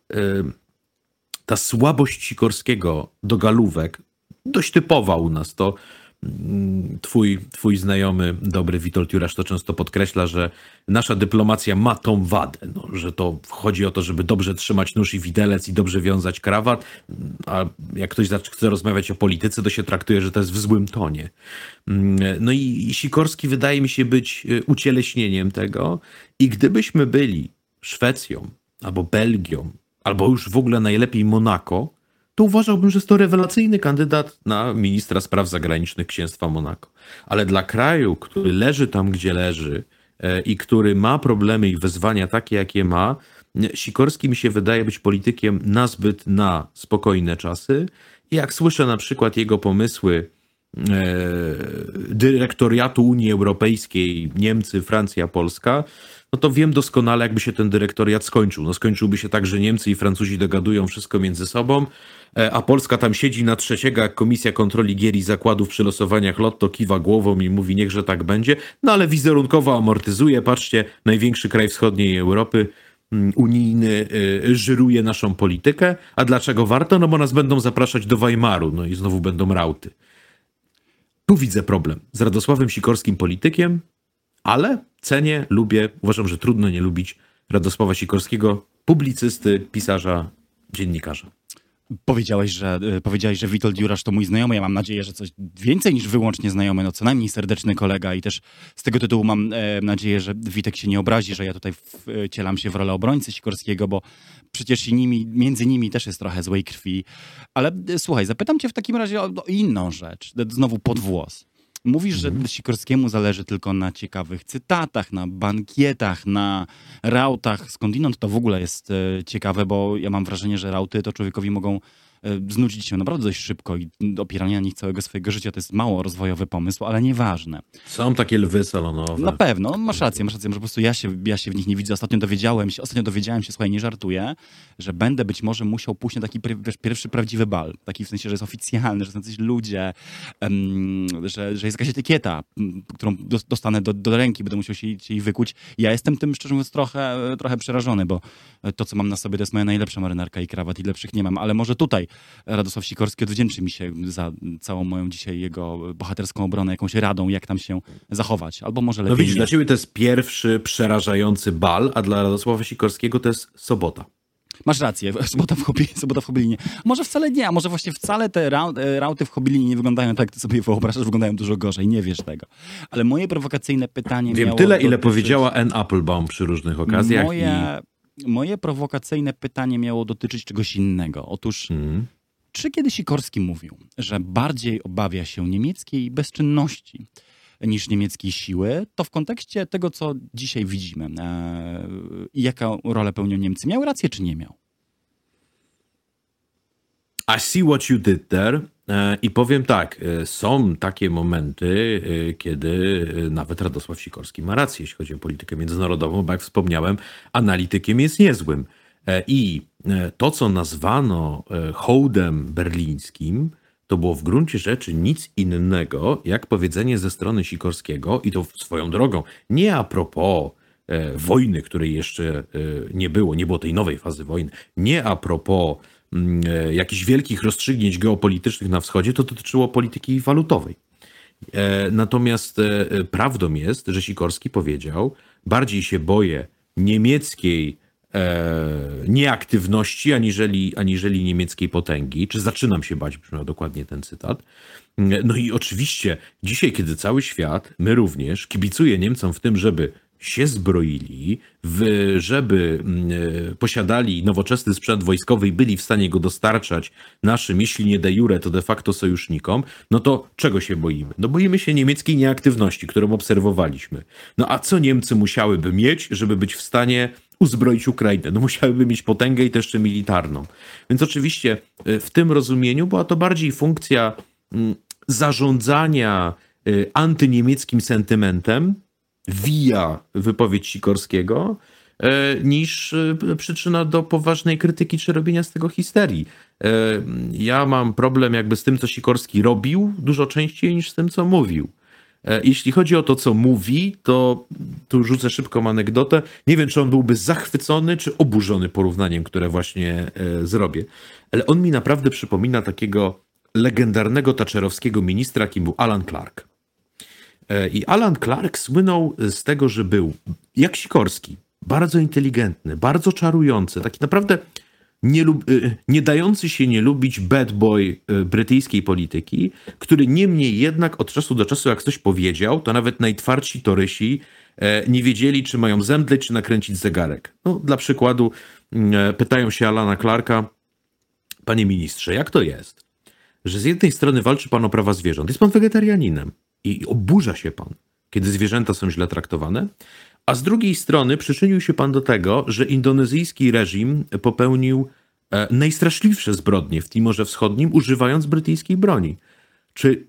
[SPEAKER 1] ta słabość Sikorskiego do galówek, dość typowa u nas, to Twój, twój znajomy, dobry Witold Jurasz, to często podkreśla, że nasza dyplomacja ma tą wadę, no, że to chodzi o to, żeby dobrze trzymać nóż i widelec i dobrze wiązać krawat, a jak ktoś chce rozmawiać o polityce, to się traktuje, że to jest w złym tonie. No i Sikorski wydaje mi się być ucieleśnieniem tego i gdybyśmy byli Szwecją albo Belgią, albo już w ogóle najlepiej Monako, to uważałbym, że jest to rewelacyjny kandydat na ministra spraw zagranicznych Księstwa Monako. Ale dla kraju, który leży tam, gdzie leży e, i który ma problemy i wyzwania takie, jakie ma, Sikorski mi się wydaje być politykiem nazbyt na spokojne czasy. I jak słyszę na przykład jego pomysły dyrektoriatu Unii Europejskiej, Niemcy, Francja, Polska, no to wiem doskonale, jakby się ten dyrektoriat skończył. No skończyłby się tak, że Niemcy i Francuzi dogadują wszystko między sobą, a Polska tam siedzi na trzeciego, jak Komisja Kontroli Gier i Zakładów przy losowaniach Lotto kiwa głową i mówi, niechże tak będzie, no ale wizerunkowo amortyzuje. Patrzcie, największy kraj wschodniej Europy, unijny, żyruje naszą politykę. A dlaczego warto? No bo nas będą zapraszać do Weimaru, no i znowu będą rauty. Tu widzę problem z Radosławem Sikorskim politykiem, ale cenię, lubię, uważam, że trudno nie lubić Radosława Sikorskiego, publicysty, pisarza, dziennikarza.
[SPEAKER 2] Powiedziałeś, że, powiedziałeś, że Witold Jurasz to mój znajomy. Ja mam nadzieję, że coś więcej niż wyłącznie znajomy, no co najmniej serdeczny kolega i też z tego tytułu mam e, nadzieję, że Witek się nie obrazi, że ja tutaj wcielam się w rolę obrońcy Sikorskiego, bo przecież i nimi, między nimi też jest trochę złej krwi. Ale e, słuchaj, zapytam cię w takim razie o, o inną rzecz, znowu pod włos. Mówisz, że Sikorskiemu zależy tylko na ciekawych cytatach, na bankietach, na rautach. Skądinąd to w ogóle jest e, ciekawe, bo ja mam wrażenie, że rauty to człowiekowi mogą e, znudzić się naprawdę dość szybko i opieranie na nich całego swojego życia to jest mało rozwojowy pomysł, ale nieważne.
[SPEAKER 1] Są takie lwy salonowe.
[SPEAKER 2] Na pewno, masz rację, masz rację, że po prostu ja się, ja się w nich nie widzę. Ostatnio dowiedziałem się, ostatnio dowiedziałem się, słuchaj, nie żartuję, że będę być może musiał pójść na taki wiesz, pierwszy prawdziwy bal. Taki w sensie, że jest oficjalny, że są jacyś ludzie, um, że, że jest jakaś etykieta, którą dostanę do, do ręki, będę musiał się, się jej wykuć. Ja jestem tym, szczerze mówiąc, trochę, trochę przerażony, bo to, co mam na sobie, to jest moja najlepsza marynarka i krawat i lepszych nie mam, ale może tutaj Radosław Sikorski odwdzięczy mi się za całą moją dzisiaj jego bohaterską obronę, jakąś radą, jak tam się zachować. Albo może lepiej
[SPEAKER 1] No widzisz,
[SPEAKER 2] nie.
[SPEAKER 1] dla ciebie to jest pierwszy przerażający bal, a dla Radosława Sikorskiego to jest sobota.
[SPEAKER 2] Masz rację, sobota w, Hobi, sobota w Hobilinie. Może wcale nie, a może właśnie wcale te ra, rauty w Hobilinie nie wyglądają tak, jak ty sobie wyobrażasz, wyglądają dużo gorzej, nie wiesz tego. Ale moje prowokacyjne pytanie
[SPEAKER 1] Wiem
[SPEAKER 2] miało
[SPEAKER 1] tyle, ile
[SPEAKER 2] dotyczyć...
[SPEAKER 1] powiedziała Anne Applebaum przy różnych okazjach.
[SPEAKER 2] Moje, i... moje prowokacyjne pytanie miało dotyczyć czegoś innego. Otóż, hmm. czy kiedy Sikorski mówił, że bardziej obawia się niemieckiej bezczynności niż niemieckiej siły, to w kontekście tego, co dzisiaj widzimy e, i jaką rolę pełnią Niemcy, miał rację czy nie miał?
[SPEAKER 1] I see what you did there. E, I powiem tak, e, są takie momenty, e, kiedy nawet Radosław Sikorski ma rację, jeśli chodzi o politykę międzynarodową, bo jak wspomniałem, analitykiem jest niezłym. E, I e, to, co nazwano e, hołdem berlińskim, to było w gruncie rzeczy nic innego, jak powiedzenie ze strony Sikorskiego, i to swoją drogą, nie a propos e, wojny, której jeszcze e, nie było, nie było tej nowej fazy wojny, nie a propos m, e, jakichś wielkich rozstrzygnięć geopolitycznych na wschodzie, to dotyczyło polityki walutowej. E, natomiast e, prawdą jest, że Sikorski powiedział, bardziej się boję niemieckiej E, nieaktywności aniżeli, aniżeli niemieckiej potęgi, czy zaczynam się bać, brzmiał dokładnie ten cytat. No i oczywiście dzisiaj, kiedy cały świat, my również, kibicuje Niemcom w tym, żeby się zbroili, w, żeby y, posiadali nowoczesny sprzęt wojskowy i byli w stanie go dostarczać naszym, jeśli nie de jure, to de facto sojusznikom, no to czego się boimy? No boimy się niemieckiej nieaktywności, którą obserwowaliśmy. No a co Niemcy musiałyby mieć, żeby być w stanie uzbroić Ukrainę? No musiałyby mieć potęgę i też jeszcze militarną. Więc oczywiście w tym rozumieniu była to bardziej funkcja zarządzania antyniemieckim sentymentem via wypowiedź Sikorskiego, niż przyczyna do poważnej krytyki czy robienia z tego histerii. Ja mam problem jakby z tym, co Sikorski robił, dużo częściej niż z tym, co mówił. Jeśli chodzi o to, co mówi, to tu rzucę szybką anegdotę. Nie wiem, czy on byłby zachwycony, czy oburzony porównaniem, które właśnie e, zrobię. Ale on mi naprawdę przypomina takiego legendarnego thatcherowskiego ministra, jakim był Alan Clark. E, I Alan Clark słynął z tego, że był, jak Sikorski, bardzo inteligentny, bardzo czarujący, taki naprawdę nie, lub, nie dający się nie lubić bad boy brytyjskiej polityki, który niemniej jednak od czasu do czasu, jak ktoś powiedział, to nawet najtwardsi torysi nie wiedzieli, czy mają zemdleć, czy nakręcić zegarek. No, dla przykładu pytają się Alana Clarka, panie ministrze, jak to jest, że z jednej strony walczy pan o prawa zwierząt, jest pan wegetarianinem i oburza się pan, kiedy zwierzęta są źle traktowane, a z drugiej strony przyczynił się pan do tego, że indonezyjski reżim popełnił najstraszliwsze zbrodnie w Timorze Wschodnim, używając brytyjskiej broni. Czy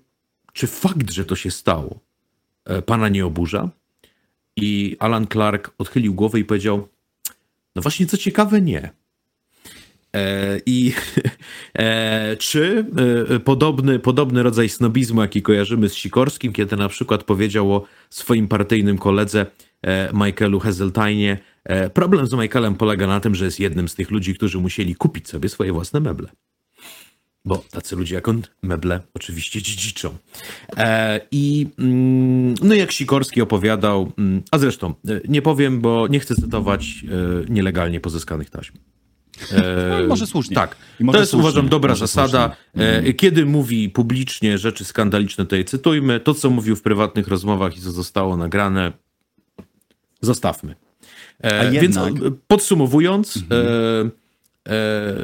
[SPEAKER 1] czy fakt, że to się stało, pana nie oburza? I Alan Clark odchylił głowę i powiedział, no właśnie, co ciekawe, nie. E, I e, czy e, podobny, podobny rodzaj snobizmu, jaki kojarzymy z Sikorskim, kiedy na przykład powiedział o swoim partyjnym koledze e, Michaelu Heseltinie, e, problem z Michaelem polega na tym, że jest jednym z tych ludzi, którzy musieli kupić sobie swoje własne meble. Bo tacy ludzie jak on meble oczywiście dziedziczą. E, I mm, no jak Sikorski opowiadał, mm, a zresztą e, nie powiem, bo nie chcę cytować e, nielegalnie pozyskanych taśm.
[SPEAKER 2] E, no i może słusznie.
[SPEAKER 1] Tak,
[SPEAKER 2] I może
[SPEAKER 1] to jest
[SPEAKER 2] słusznie.
[SPEAKER 1] uważam dobra
[SPEAKER 2] może
[SPEAKER 1] zasada. E, kiedy mówi publicznie rzeczy skandaliczne, to je cytujmy. To, co mówił w prywatnych rozmowach i co zostało nagrane, zostawmy. E,
[SPEAKER 2] A jednak...
[SPEAKER 1] Więc podsumowując, mhm. e, e,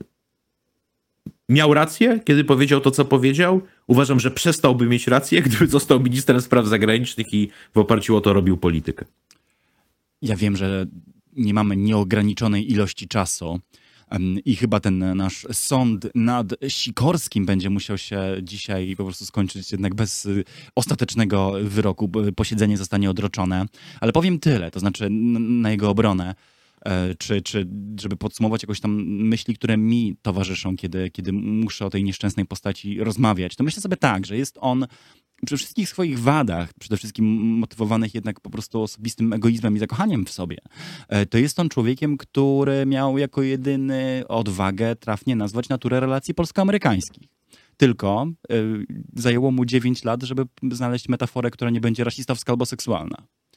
[SPEAKER 1] miał rację, kiedy powiedział to, co powiedział. Uważam, że przestałby mieć rację, gdyby został ministrem spraw zagranicznych i w oparciu o to robił politykę.
[SPEAKER 2] Ja wiem, że nie mamy nieograniczonej ilości czasu i chyba ten nasz sąd nad Sikorskim będzie musiał się dzisiaj po prostu skończyć jednak bez ostatecznego wyroku. Posiedzenie zostanie odroczone. Ale powiem tyle, to znaczy na jego obronę. Czy, czy żeby podsumować jakoś tam myśli, które mi towarzyszą, kiedy, kiedy muszę o tej nieszczęsnej postaci rozmawiać, to myślę sobie tak, że jest on przy wszystkich swoich wadach, przede wszystkim motywowanych jednak po prostu osobistym egoizmem i zakochaniem w sobie, to jest on człowiekiem, który miał jako jedyny odwagę trafnie nazwać naturę relacji polsko-amerykańskich. Tylko y, zajęło mu dziewięć lat, żeby znaleźć metaforę, która nie będzie rasistowska albo seksualna.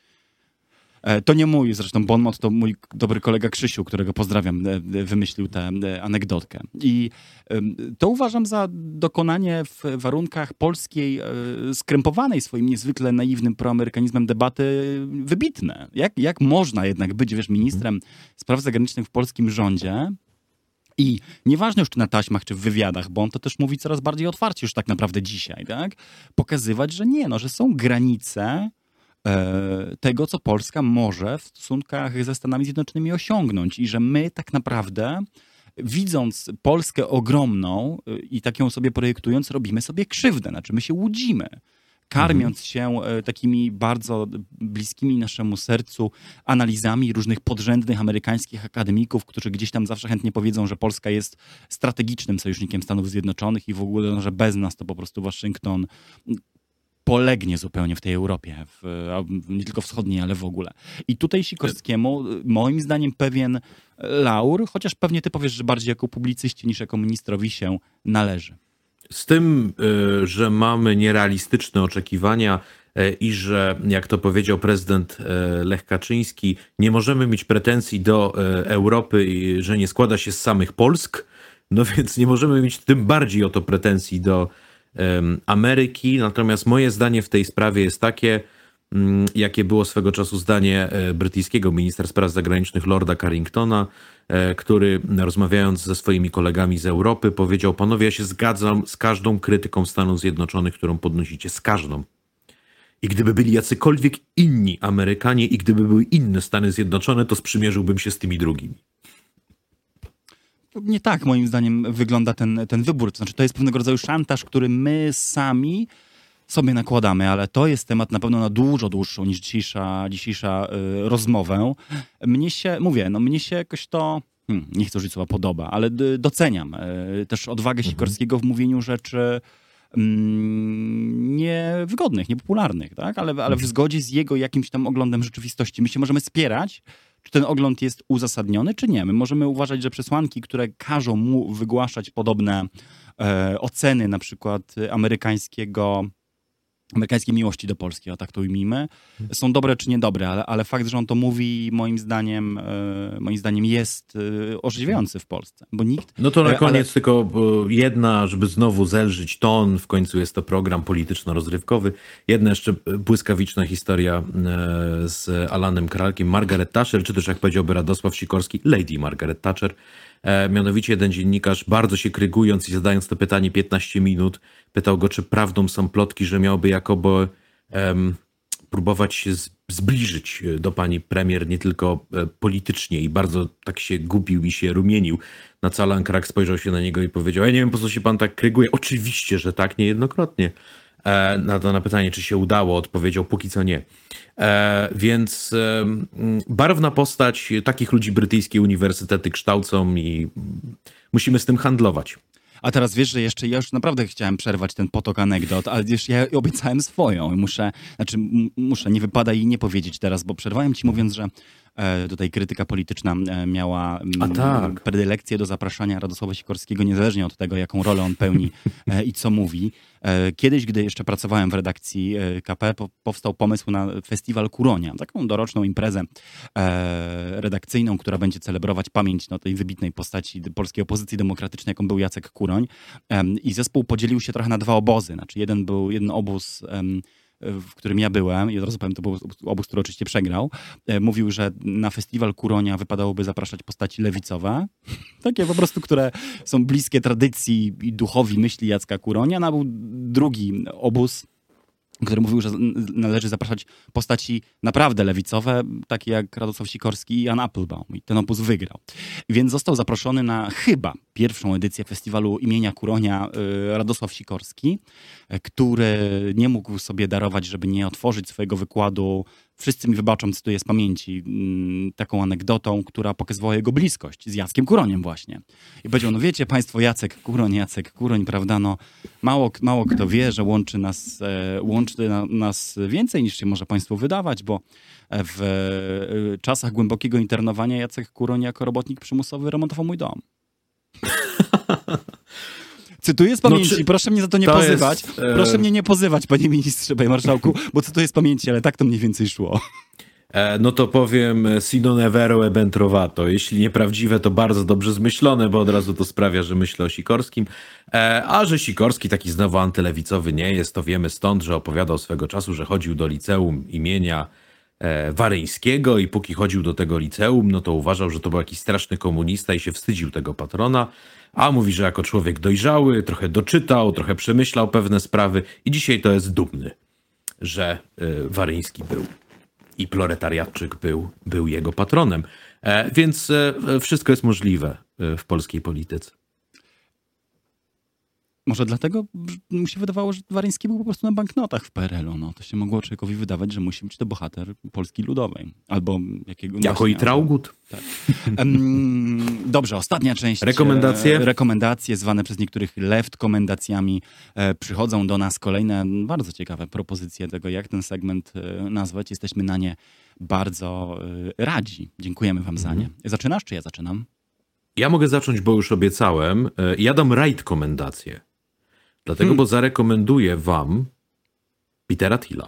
[SPEAKER 2] To nie mój zresztą bon mot, to mój dobry kolega Krzysiu, którego pozdrawiam, wymyślił tę anegdotkę. I to uważam za dokonanie w warunkach polskiej, skrępowanej swoim niezwykle naiwnym proamerykanizmem debaty wybitne. Jak, jak można jednak być, wiesz, ministrem spraw zagranicznych w polskim rządzie i nieważne już czy na taśmach, czy w wywiadach, bo on to też mówi coraz bardziej otwarcie już tak naprawdę dzisiaj, tak? Pokazywać, że nie, no, że są granice tego, co Polska może w stosunkach ze Stanami Zjednoczonymi osiągnąć i że my tak naprawdę, widząc Polskę ogromną i tak ją sobie projektując, robimy sobie krzywdę, znaczy my się łudzimy, karmiąc się takimi bardzo bliskimi naszemu sercu analizami różnych podrzędnych amerykańskich akademików, którzy gdzieś tam zawsze chętnie powiedzą, że Polska jest strategicznym sojusznikiem Stanów Zjednoczonych i w ogóle, że bez nas to po prostu Waszyngton polegnie zupełnie w tej Europie, w, nie tylko wschodniej, ale w ogóle. I tutaj Sikorskiemu, moim zdaniem, pewien laur, chociaż pewnie ty powiesz, że bardziej jako publicyści niż jako ministrowi się należy.
[SPEAKER 1] Z tym, że mamy nierealistyczne oczekiwania i że, jak to powiedział prezydent Lech Kaczyński, nie możemy mieć pretensji do Europy, że nie składa się z samych Polsk, no więc nie możemy mieć tym bardziej o to pretensji do Ameryki. Natomiast moje zdanie w tej sprawie jest takie, jakie było swego czasu zdanie brytyjskiego ministra spraw zagranicznych Lorda Carringtona, który rozmawiając ze swoimi kolegami z Europy powiedział: panowie, ja się zgadzam z każdą krytyką Stanów Zjednoczonych, którą podnosicie, z każdą. I gdyby byli jacykolwiek inni Amerykanie i gdyby były inne Stany Zjednoczone, to sprzymierzyłbym się z tymi drugimi.
[SPEAKER 2] Nie tak, moim zdaniem, wygląda ten, ten wybór. To znaczy, to jest pewnego rodzaju szantaż, który my sami sobie nakładamy, ale to jest temat na pewno na dużo dłuższą niż dzisiejsza, dzisiejsza y, rozmowę. Mnie się, mówię, no mnie się jakoś to, hmm, nie chcę użyć słowa podoba, ale d- doceniam y, też odwagę Sikorskiego w mówieniu rzeczy mm, niewygodnych, niepopularnych, tak? ale, ale w zgodzie z jego jakimś tam oglądem rzeczywistości. My się możemy spierać, czy ten ogląd jest uzasadniony, czy nie. My możemy uważać, że przesłanki, które każą mu wygłaszać podobne e, oceny, na przykład amerykańskiego, amerykańskiej miłości do Polski, a tak to ujmijmy, są dobre czy niedobre, ale, ale fakt, że on to mówi, moim zdaniem, e, moim zdaniem jest e, orzeźwiający w Polsce, bo nikt...
[SPEAKER 1] No to na
[SPEAKER 2] e,
[SPEAKER 1] koniec
[SPEAKER 2] ale...
[SPEAKER 1] tylko jedna, żeby znowu zelżyć ton, w końcu jest to program polityczno-rozrywkowy. Jedna jeszcze błyskawiczna historia z Alanem Kralkiem, Margaret Thatcher, czy też jak powiedziałby Radosław Sikorski, Lady Margaret Thatcher. E, mianowicie jeden dziennikarz, bardzo się krygując i zadając to pytanie piętnaście minut, pytał go, czy prawdą są plotki, że miałby jakoby em, próbować się z, zbliżyć do pani premier nie tylko e, politycznie i bardzo tak się gubił i się rumienił. Na co Alan Krak spojrzał się na niego i powiedział: ja nie wiem, po co się pan tak kryguje. Oczywiście, że tak, niejednokrotnie. E, na to na pytanie, czy się udało, odpowiedział póki co nie. E, więc e, barwna postać, takich ludzi brytyjskie uniwersytety kształcą i musimy z tym handlować.
[SPEAKER 2] A teraz wiesz, że jeszcze ja już naprawdę chciałem przerwać ten potok anegdot, ale wiesz, ja obiecałem swoją i muszę, znaczy m- muszę, nie wypada jej nie powiedzieć teraz, bo przerwałem ci mówiąc, że e, tutaj krytyka polityczna e, miała m,
[SPEAKER 1] A tak.
[SPEAKER 2] predylekcję do zapraszania Radosława Sikorskiego, niezależnie od tego, jaką rolę on pełni e, i co mówi. E, kiedyś, gdy jeszcze pracowałem w redakcji e, K P, po, powstał pomysł na festiwal Kuronia, taką doroczną imprezę e, redakcyjną, która będzie celebrować pamięć no, tej wybitnej postaci polskiej opozycji demokratycznej, jaką był Jacek Kuroń. Um, I zespół podzielił się trochę na dwa obozy. Znaczy jeden był, jeden obóz, um, w którym ja byłem, i od razu powiem, to był obóz, który oczywiście przegrał, e, mówił, że na festiwal Kuronia wypadałoby zapraszać postaci lewicowe, takie po prostu, które są bliskie tradycji i duchowi myśli Jacka Kuronia. No, a był drugi obóz, który mówił, że należy zapraszać postaci naprawdę lewicowe, takie jak Radosław Sikorski i Jan Applebaum. I ten obóz wygrał. Więc został zaproszony na chyba pierwszą edycję festiwalu imienia Kuronia Radosław Sikorski, który nie mógł sobie darować, żeby nie otworzyć swojego wykładu. Wszyscy mi wybaczą, cytuję z pamięci, taką anegdotą, która pokazywała jego bliskość z Jackiem Kuroniem właśnie. I powiedział, no wiecie państwo, Jacek Kuroń, Jacek Kuroń, prawda, no mało, mało kto wie, że łączy nas, łączy nas więcej niż się może państwu wydawać, bo w czasach głębokiego internowania Jacek Kuroń jako robotnik przymusowy remontował mój dom. Cytuję z pamięci, no, czy... proszę mnie za to nie to pozywać. Jest, e... Proszę mnie nie pozywać, panie ministrze, panie marszałku, bo cytuję z pamięci, ale tak to mniej więcej szło.
[SPEAKER 1] E, no to powiem si non è vero e ben trovato. Jeśli nieprawdziwe, to bardzo dobrze zmyślone, bo od razu to sprawia, że myślę o Sikorskim. E, a że Sikorski taki znowu antylewicowy nie jest, to wiemy stąd, że opowiadał swego czasu, że chodził do liceum imienia e, Waryńskiego i póki chodził do tego liceum, no to uważał, że to był jakiś straszny komunista i się wstydził tego patrona. A mówi, że jako człowiek dojrzały, trochę doczytał, trochę przemyślał pewne sprawy i dzisiaj to jest dumny, że y, Waryński był i proletariatczyk był, był jego patronem. E, więc e, wszystko jest możliwe w polskiej polityce.
[SPEAKER 2] Może dlatego mu się wydawało, że Waryński był po prostu na banknotach w P R L-u. No, to się mogło człowiekowi wydawać, że musi być to bohater Polski Ludowej. Albo jakiego...
[SPEAKER 1] Jako właśnie, i Traugud.
[SPEAKER 2] Tak. Um, dobrze, ostatnia część.
[SPEAKER 1] Rekomendacje?
[SPEAKER 2] E, rekomendacje zwane przez niektórych left-komendacjami. E, przychodzą do nas kolejne bardzo ciekawe propozycje tego, jak ten segment e, nazwać. Jesteśmy na nie bardzo e, radzi. Dziękujemy wam za nie. Zaczynasz, czy ja zaczynam?
[SPEAKER 1] Ja mogę zacząć, bo już obiecałem. E, ja dam right-komendację. Dlatego, hmm. bo zarekomenduję wam Petera Thiela.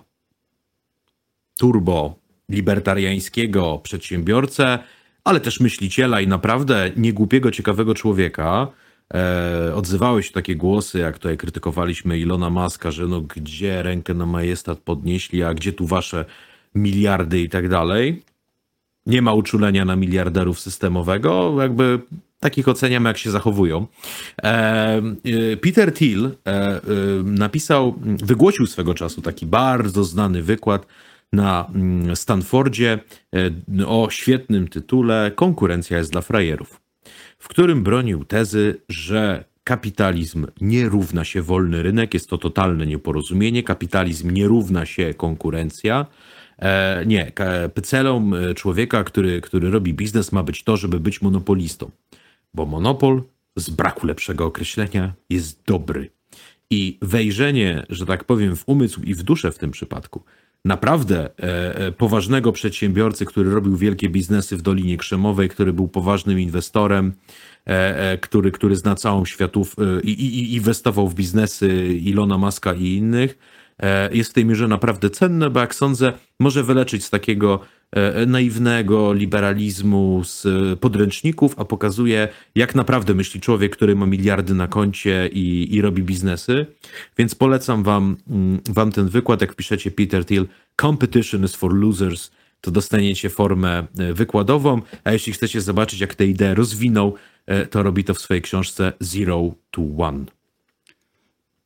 [SPEAKER 1] Turbo libertariańskiego przedsiębiorcę, ale też myśliciela i naprawdę niegłupiego, ciekawego człowieka. E, odzywały się takie głosy, jak tutaj krytykowaliśmy Ilona Muska, że no gdzie rękę na majestat podnieśli, a gdzie tu wasze miliardy i tak dalej. Nie ma uczulenia na miliarderów systemowego, jakby takich oceniamy, jak się zachowują. E, Peter Thiel e, e, napisał, wygłosił swego czasu taki bardzo znany wykład na Stanfordzie e, o świetnym tytule Konkurencja jest dla frajerów, w którym bronił tezy, że kapitalizm nie równa się wolny rynek, jest to totalne nieporozumienie, kapitalizm nie równa się konkurencja. E, nie, celą człowieka, który, który robi biznes, ma być to, żeby być monopolistą. Bo monopol, z braku lepszego określenia, jest dobry. I wejrzenie, że tak powiem, w umysł i w duszę w tym przypadku naprawdę e, poważnego przedsiębiorcy, który robił wielkie biznesy w Dolinie Krzemowej, który był poważnym inwestorem, e, e, który, który zna całą światów e, i, i inwestował w biznesy Ilona Muska i innych, e, jest w tej mierze naprawdę cenne, bo jak sądzę, może wyleczyć z takiego naiwnego liberalizmu z podręczników, a pokazuje, jak naprawdę myśli człowiek, który ma miliardy na koncie i, i robi biznesy. Więc polecam wam, wam ten wykład. Jak wpiszecie Peter Thiel, Competition is for losers, to dostaniecie formę wykładową, a jeśli chcecie zobaczyć, jak tę ideę rozwinął, to robi to w swojej książce Zero to One.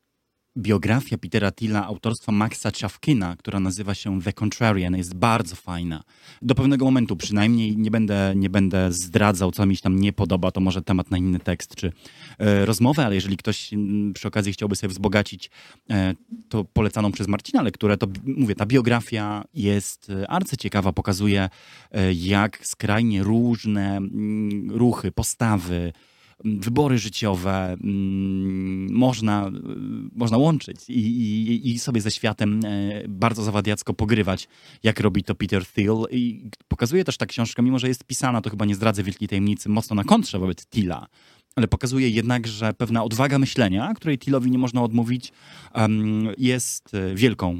[SPEAKER 2] biografia Petera Thiela autorstwa Maxa Czafkina, która nazywa się The Contrarian, jest bardzo fajna. Do pewnego momentu przynajmniej nie będę, nie będę zdradzał, co mi się tam nie podoba, to może temat na inny tekst czy e, rozmowę, ale jeżeli ktoś m, przy okazji chciałby sobie wzbogacić e, to polecaną przez Marcina lekturę, to mówię, ta biografia jest e, arcyciekawa, pokazuje e, jak skrajnie różne m, ruchy, postawy, wybory życiowe mm, można, y, można łączyć i, i, i sobie ze światem e, bardzo zawadiacko pogrywać, jak robi to Peter Thiel. I pokazuje też ta książka, mimo że jest pisana, to chyba nie zdradzę wielkiej tajemnicy, mocno na kontrze wobec Thiela, ale pokazuje jednak, że pewna odwaga myślenia, której Thielowi nie można odmówić, um, jest wielką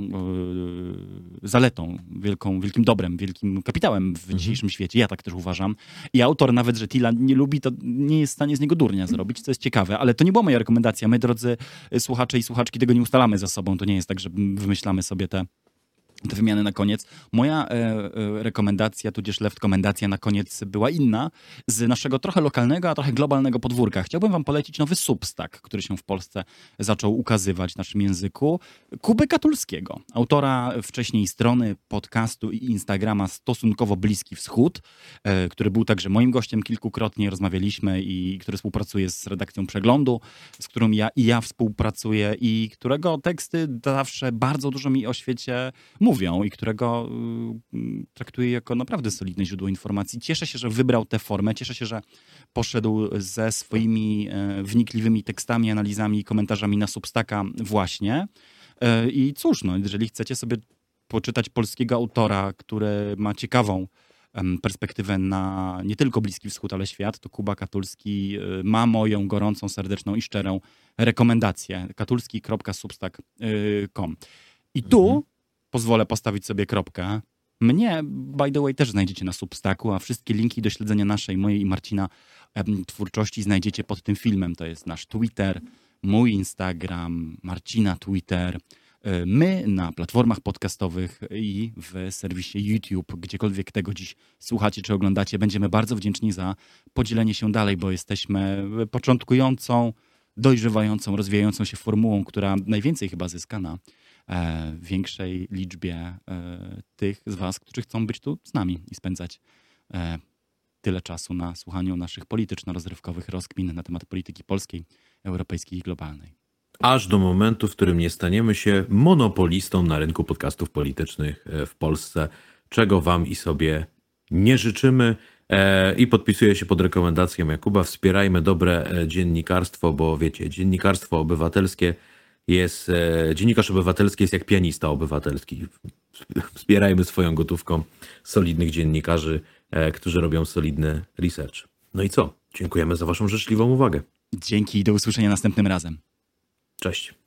[SPEAKER 2] y, zaletą, wielką, wielkim dobrem, wielkim kapitałem w mhm. dzisiejszym świecie. Ja tak też uważam. I autor nawet, że Thiela nie lubi, to nie jest w stanie z niego durnia zrobić, co jest ciekawe. Ale to nie była moja rekomendacja. My, drodzy słuchacze i słuchaczki, tego nie ustalamy za sobą. To nie jest tak, że wymyślamy sobie te te wymiany na koniec. Moja e, e, rekomendacja, tudzież lewkomendacja na koniec była inna, z naszego trochę lokalnego, a trochę globalnego podwórka. Chciałbym wam polecić nowy Substack, który się w Polsce zaczął ukazywać w naszym języku. Kuby Katulskiego, autora wcześniej strony, podcastu i Instagrama Stosunkowo Bliski Wschód, e, który był także moim gościem kilkukrotnie, rozmawialiśmy i który współpracuje z redakcją Przeglądu, z którą ja i ja współpracuję i którego teksty zawsze bardzo dużo mi o świecie mówią. Mówią i którego y, traktuję jako naprawdę solidne źródło informacji. Cieszę się, że wybrał tę formę, cieszę się, że poszedł ze swoimi y, wnikliwymi tekstami, analizami i komentarzami na Substacka właśnie. Y, I cóż, no, jeżeli chcecie sobie poczytać polskiego autora, który ma ciekawą y, perspektywę na nie tylko Bliski Wschód, ale świat, to Kuba Katulski y, ma moją gorącą, serdeczną i szczerą rekomendację. katulski kropka substack kropka com. I tu mhm. pozwolę postawić sobie kropkę. Mnie, by the way, też znajdziecie na Substacku, a wszystkie linki do śledzenia naszej, mojej i Marcina em, twórczości znajdziecie pod tym filmem. To jest nasz Twitter, mój Instagram, Marcina Twitter, y, my na platformach podcastowych i w serwisie YouTube, gdziekolwiek tego dziś słuchacie czy oglądacie. Będziemy bardzo wdzięczni za podzielenie się dalej, bo jesteśmy początkującą, dojrzewającą, rozwijającą się formułą, która najwięcej chyba zyska na E, większej liczbie e, tych z was, którzy chcą być tu z nami i spędzać e, tyle czasu na słuchaniu naszych polityczno-rozrywkowych rozkmin na temat polityki polskiej, europejskiej i globalnej.
[SPEAKER 1] Aż do momentu, w którym nie staniemy się monopolistą na rynku podcastów politycznych w Polsce, czego wam i sobie nie życzymy. E, I podpisuję się pod rekomendacją Jakuba. Wspierajmy dobre dziennikarstwo, bo wiecie, dziennikarstwo obywatelskie jest, e, dziennikarz obywatelski jest jak pianista obywatelski. Wspierajmy swoją gotówką solidnych dziennikarzy, e, którzy robią solidny research. No i co? Dziękujemy za waszą życzliwą uwagę.
[SPEAKER 2] Dzięki i do usłyszenia następnym razem.
[SPEAKER 1] Cześć.